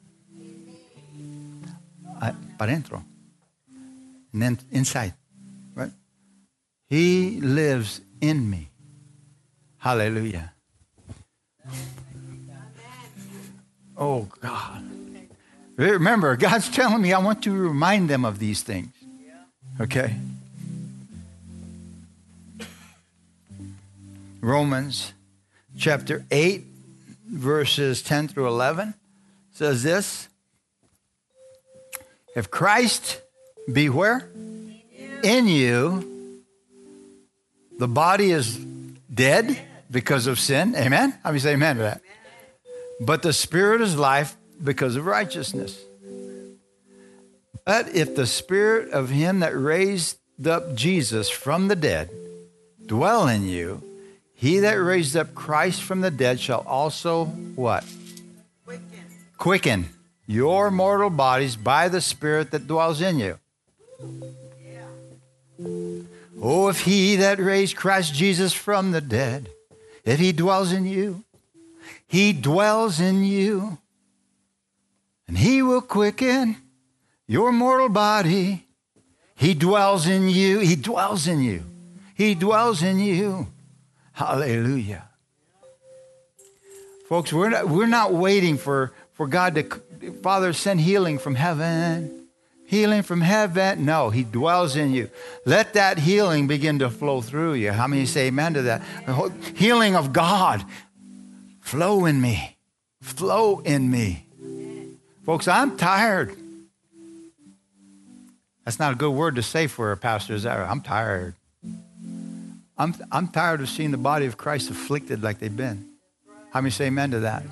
S5: Para dentro. And then inside, right? He lives in me. Hallelujah. Oh, God. Remember, God's telling me I want to remind them of these things. Okay? Romans chapter eight, verses ten through eleven says this. If Christ be where? In you, the body is dead because of sin. Amen? How many say amen to that? But the spirit is life because of righteousness. But if the spirit of him that raised up Jesus from the dead dwell in you, he that raised up Christ from the dead shall also what? Quicken. Quicken your mortal bodies by the spirit that dwells in you. Oh, if he that raised Christ Jesus from the dead, if he dwells in you, he dwells in you, and he will quicken your mortal body. He dwells in you. He dwells in you. He dwells in you. Hallelujah. Folks, we're not, we're not waiting for, for God to, Father, send healing from heaven. Healing from heaven. No, he dwells in you. Let that healing begin to flow through you. How many say amen to that? The healing of God. Flow in me. Flow in me. Folks, I'm tired. That's not a good word to say for a pastor, is that right? I'm tired. I'm, I'm tired of seeing the body of Christ afflicted like they've been. How many say amen to that?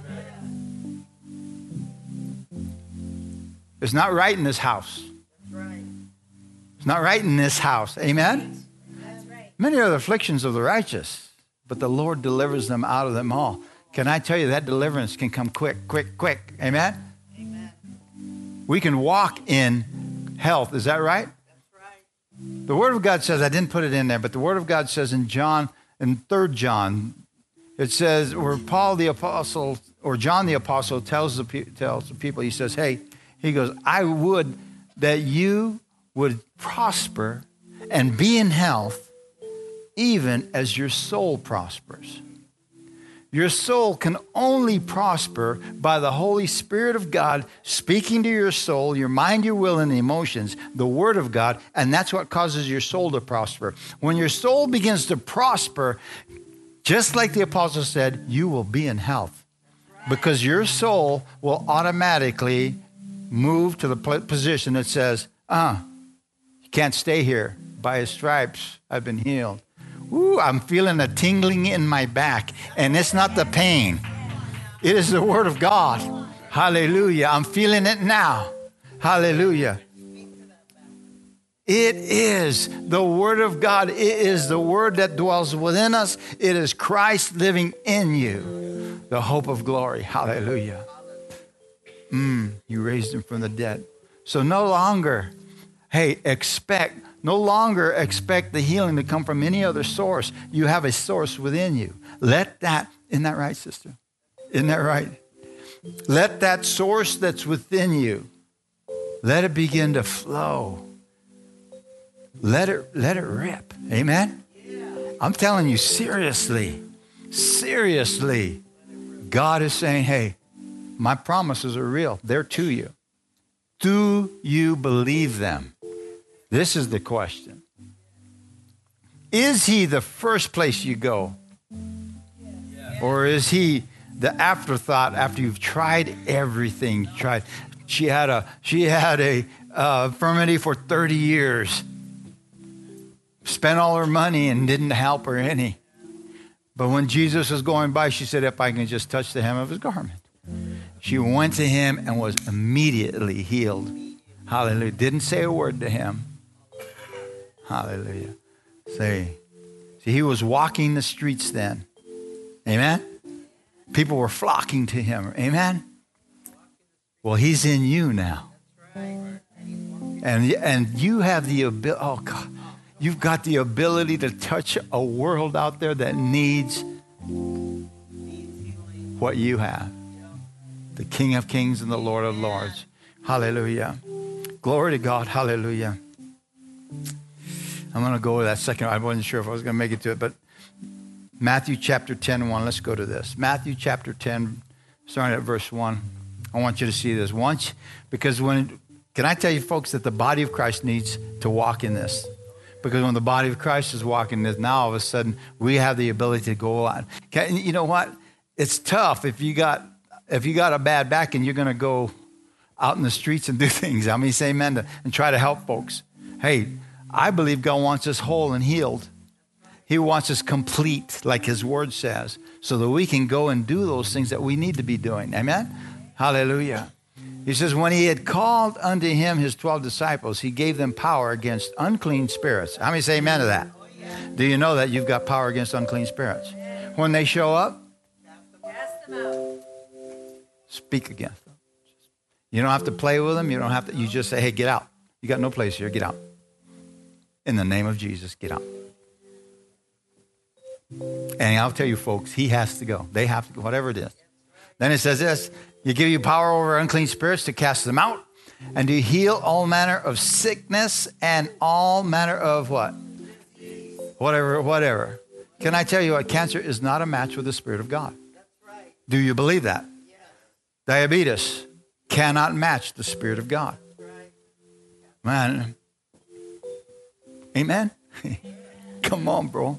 S5: It's not right in this house. It's not right in this house. Amen? That's right. Many are the afflictions of the righteous, but the Lord delivers them out of them all. Can I tell you that deliverance can come quick, quick, quick. Amen? Amen. We can walk in health. Is that right?
S6: That's right.
S5: The Word of God says, I didn't put it in there, but the Word of God says in John, in Third John, it says, where Paul the Apostle, or John the Apostle tells the, tells the people, he says, hey, he goes, I would that you would prosper and be in health, even as your soul prospers. Your soul can only prosper by the Holy Spirit of God speaking to your soul, your mind, your will, and emotions, the Word of God, and that's what causes your soul to prosper. When your soul begins to prosper, just like the apostle said, you will be in health, because your soul will automatically move to the position that says, ah, you can't stay here. By his stripes, I've been healed. Ooh, I'm feeling a tingling in my back, and it's not the pain. It is the Word of God. Hallelujah. I'm feeling it now. Hallelujah. It is the Word of God. It is the Word that dwells within us. It is Christ living in you, the hope of glory. Hallelujah. Mm, you raised him from the dead. So no longer, hey, expect, no longer expect the healing to come from any other source. You have a source within you. Let that, isn't that right, sister? Isn't that right? Let that source that's within you, let it begin to flow. Let it, let it rip. Amen? I'm telling you, seriously, seriously, God is saying, hey, my promises are real. They're to you. Do you believe them? This is the question. Is he the first place you go? Or is he the afterthought after you've tried everything? Tried. She had a she had a uh, infirmity for thirty years. Spent all her money and didn't help her any. But when Jesus was going by, she said, if I can just touch the hem of his garment. She went to him and was immediately healed. Hallelujah. Didn't say a word to him. Hallelujah. Say, see, he was walking the streets then. Amen? People were flocking to him. Amen? Well, he's in you now. And, and you have the ability, oh God, you've got the ability to touch a world out there that needs what you have. The King of Kings and the Lord of Lords. Hallelujah. Glory to God. Hallelujah. I'm going to go with that second. I wasn't sure if I was going to make it to it, but Matthew chapter ten, one. Let's go to this. Matthew chapter ten, starting at verse one. I want you to see this once, because when, can I tell you folks that the body of Christ needs to walk in this? Because when the body of Christ is walking this, now all of a sudden we have the ability to go on. You know what? It's tough if you got if you got a bad back and you're going to go out in the streets and do things. I mean, say amen to, and try to help folks. Hey, I believe God wants us whole and healed. He wants us complete, like his word says, so that we can go and do those things that we need to be doing. Amen? Hallelujah. He says, when he had called unto him his twelve disciples, he gave them power against unclean spirits. How many say amen to that? Do you know that you've got power against unclean spirits? When they show up,
S6: Cast them out.
S5: speak against them. You don't have to play with them. You don't have to. You just say, hey, get out. You got no place here. Get out. In the name of Jesus, get out. And I'll tell you, folks, he has to go. They have to go, whatever it is. Then it says this, you give you power over unclean spirits to cast them out and to heal all manner of sickness and all manner of what? Whatever, whatever. Can I tell you what? Cancer is not a match with the Spirit of God.
S6: That's right.
S5: Do you believe that?
S6: Yes.
S5: Diabetes cannot match the Spirit of God.
S6: That's right.
S5: Man. Amen? Come on, bro.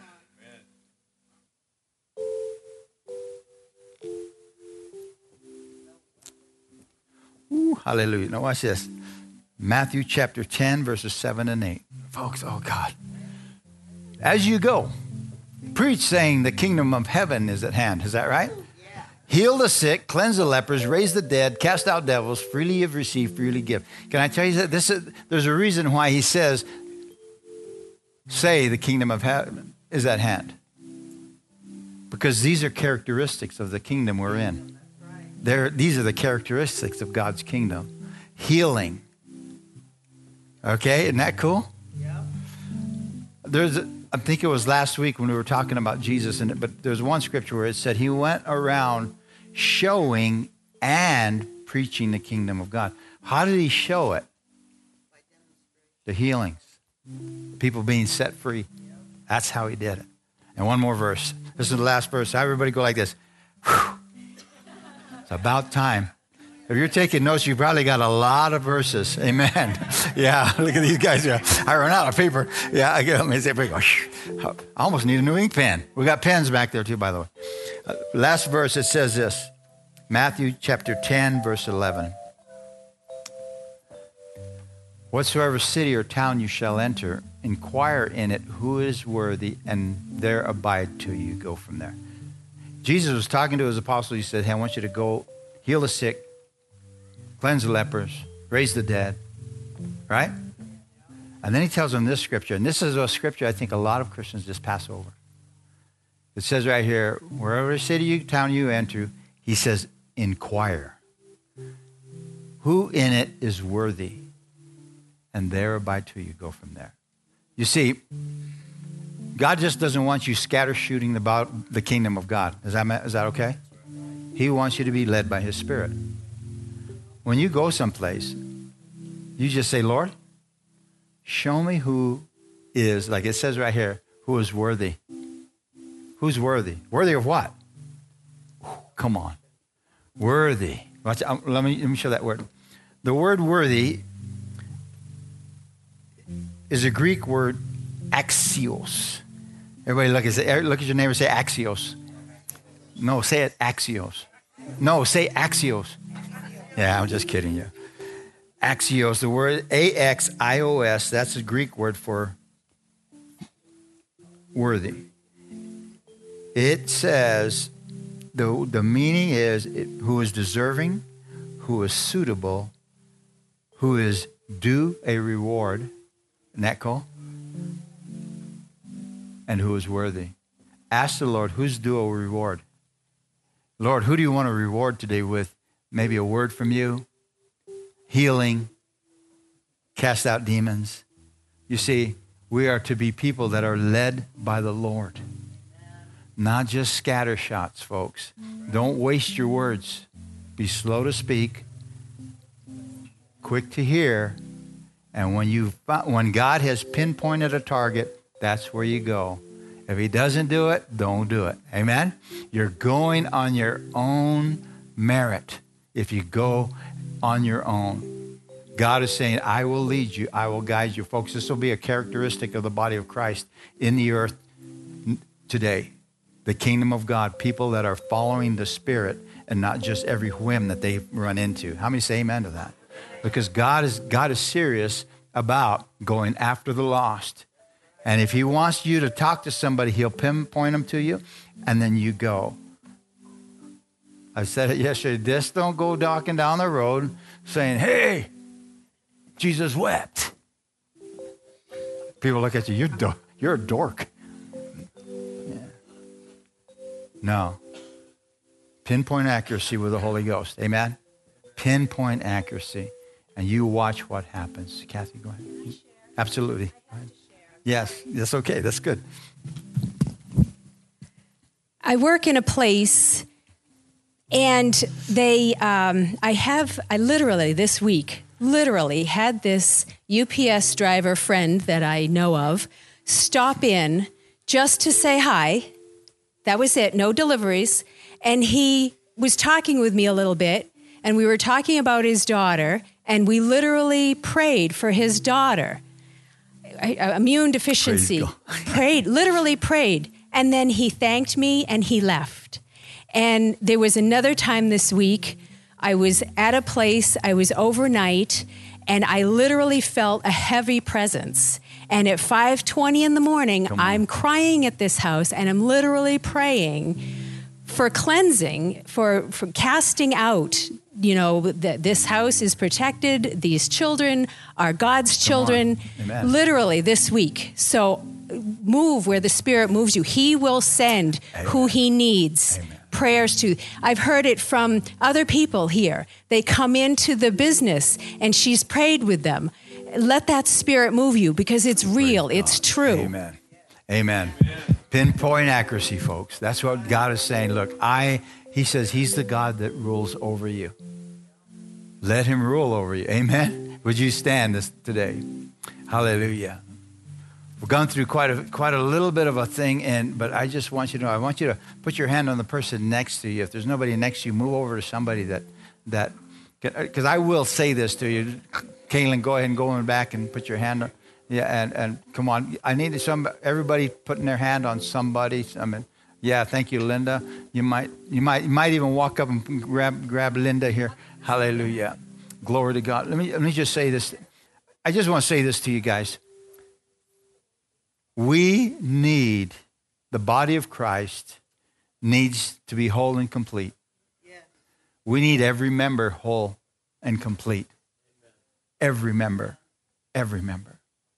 S5: Ooh, hallelujah. Now watch this. Matthew chapter ten, verses seven and eight. Folks, oh God. As you go, preach saying the kingdom of heaven is at hand. Is that right?
S6: Yeah.
S5: Heal the sick, cleanse the lepers, raise the dead, cast out devils, freely you've received, freely give. Can I tell you that this is, there's a reason why he says, say the kingdom of heaven is at hand. Because these are characteristics of the kingdom we're in. They're, these are the characteristics of God's kingdom. Healing, Okay, isn't that cool?
S6: Yep.
S5: There's, a, I think it was last week when we were talking about Jesus, and but there's one scripture where it said he went around showing and preaching the kingdom of God. How did he show it? The healings, people being set free. That's how he did it. And one more verse. This is the last verse. Everybody go like this. Whew. It's about time. If you're taking notes, you probably got a lot of verses. Amen. Yeah, look at these guys. Yeah, I run out of paper. Yeah, I get them. I almost need a new ink pen. We got pens back there too, by the way. Uh, last verse, it says this. Matthew chapter ten, verse eleven. Whatsoever city or town you shall enter, inquire in it who is worthy, and there abide till you go from there. Jesus was talking to his apostles. He said, hey, I want you to go heal the sick, cleanse the lepers, raise the dead, right? And then he tells them this scripture, and this is a scripture I think a lot of Christians just pass over. It says right here, wherever city you, town you enter, he says, inquire. Who in it is worthy? And there abide till you go from there. You see, God just doesn't want you scatter shooting about the kingdom of God. Is that, is that okay? He wants you to be led by his Spirit. When you go someplace, you just say, Lord, show me who is, like it says right here, who is worthy. Who's worthy? Worthy of what? Come on. Worthy. Watch, um, let me, let me show that word. The word worthy is a Greek word, axios. Everybody look at, look at your neighbor and say axios. No, say it axios. No, say axios. Yeah, I'm just kidding you. Axios, the word A X I O S, that's a Greek word for worthy. It says, the, the meaning is it, who is deserving, who is suitable, who is due a reward. Isn't that cool? And who is worthy. Ask the Lord, who's due a reward? Lord, who do you want to reward today with? Maybe a word from you, healing, cast out demons. You see, we are to be people that are led by the Lord. Not just scatter shots, folks. Don't waste your words. Be slow to speak, quick to hear, and when you when God has pinpointed a target, that's where you go. If he doesn't do it, don't do it. Amen? You're going on your own merit if you go on your own. God is saying, I will lead you. I will guide you. Folks, this will be a characteristic of the body of Christ in the earth today. The kingdom of God, people that are following the Spirit and not just every whim that they run into. How many say amen to that? Because God is God is serious about going after the lost. And if he wants you to talk to somebody, he'll pinpoint them to you, and then you go. I said it yesterday. Just don't go walking down the road saying, hey, Jesus wept. People look at you, you're, do- you're a dork. Yeah. No. Pinpoint accuracy with the Holy Ghost. Amen? Pinpoint accuracy. And you watch what happens. Kathy, go ahead. Absolutely. Go ahead. Yes, that's okay. That's good.
S3: I work in a place, and they, um, I have, I literally this week, literally had this U P S driver friend that I know of stop in just to say hi. That was it. No deliveries. And he was talking with me a little bit, and we were talking about his daughter, and we literally prayed for his daughter. Immune deficiency. Prayed, literally prayed. And then he thanked me and he left. And there was another time this week, I was at a place, I was overnight, and I literally felt a heavy presence. And at five twenty in the morning, I'm crying at this house, and I'm literally praying for cleansing, for, for casting out. You know, that this house is protected. These children are God's children. Literally this week. So move where the Spirit moves you. He will send Amen. Who he needs. Amen. Prayers to. I've heard it from other people here. They come into the business and she's prayed with them. let that spirit move you because it's real. It's true.
S5: Amen. Amen. Pinpoint accuracy, folks. That's what God is saying. Look, I, he says he's the God that rules over you. Let him rule over you. Amen. Would you stand this today? Hallelujah. We've gone through quite a quite a little bit of a thing, and but I just want you to know, I want you to put your hand on the person next to you. If there's nobody next to you, move over to somebody that, that because I will say this to you. Kaylin, go ahead and go in back and put your hand on. Yeah, and, and come on. I need some everybody putting their hand on somebody. I mean, yeah, thank you, Linda. You might you might you might even walk up and grab grab Linda here. Hallelujah. Glory to God. Let me let me just say this. I just want to say this to you guys. We need, the body of Christ needs to be whole and complete. Yes. We need every member whole and complete. Every member. Every member.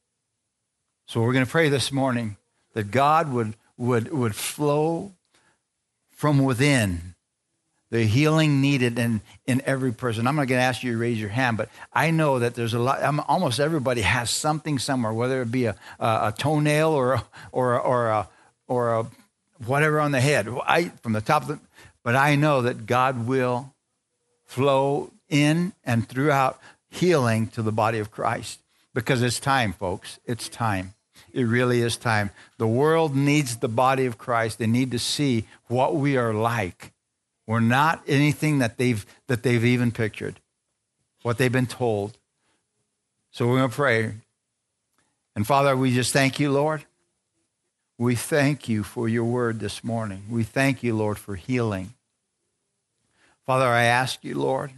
S5: So we're going to pray this morning that God would, would, would flow from within the healing needed in, in every person. I'm not going to ask you to raise your hand, but I know that there's a lot, I'm, almost everybody has something somewhere, whether it be a, a, a toenail or a, or a, or a, or a whatever on the head. I, from the top of the, but I know that God will flow in and throughout healing to the body of Christ because it's time, folks. It's time. It really is time. The world needs the body of Christ. They need to see what we are like. We're not anything that they've that they've even pictured, what they've been told. So we're going to pray. And Father, we just thank you, Lord. We thank you for your word this morning. We thank you, Lord, for healing. Father, I ask you, Lord,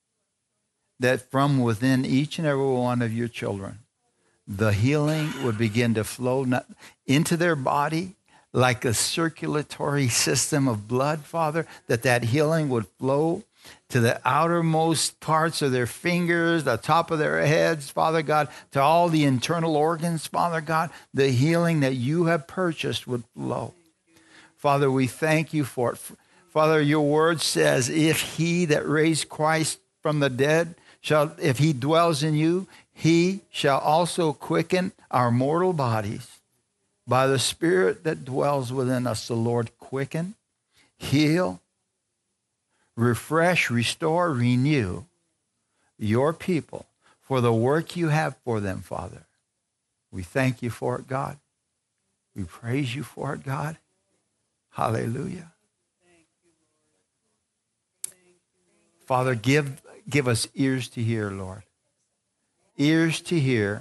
S5: that from within each and every one of your children, the healing would begin to flow into their body, like a circulatory system of blood, Father, that that healing would flow to the outermost parts of their fingers, the top of their heads, Father God, to all the internal organs, Father God, the healing that you have purchased would flow. Father, we thank you for it. Father, your word says, if he that raised Christ from the dead shall, if he dwells in you, he shall also quicken our mortal bodies. By the Spirit that dwells within us, the Lord quicken, heal, refresh, restore, renew your people for the work you have for them, Father. We thank you for it, God. We praise you for it, God. Hallelujah. Father, give, give us ears to hear, Lord. Ears to hear.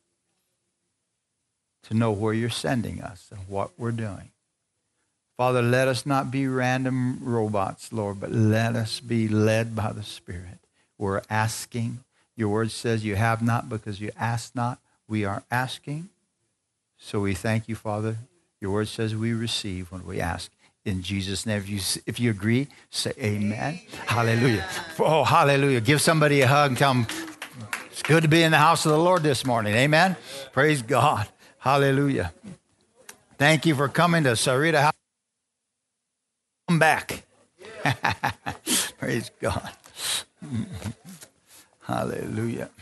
S5: To know where you're sending us and what we're doing. Father, let us not be random robots, Lord, but let us be led by the Spirit. We're asking. Your word says you have not because you ask not. We are asking. So we thank you, Father. Your word says we receive when we ask. In Jesus' name, if you, if you agree, say amen. Amen. Hallelujah. Oh, hallelujah. Give somebody a hug and tell them it's good to be in the house of the Lord this morning. Amen. Praise God. Hallelujah. Thank you for coming to Sarita House. Come back. Praise God. Hallelujah.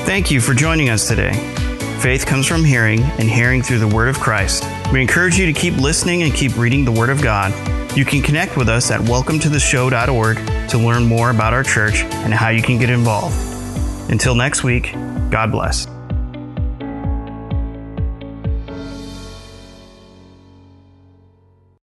S7: Thank you for joining us today. Faith comes from hearing, and hearing through the Word of Christ. We encourage you to keep listening and keep reading the Word of God. You can connect with us at welcome to the show dot org to learn more about our church and how you can get involved. Until next week, God bless.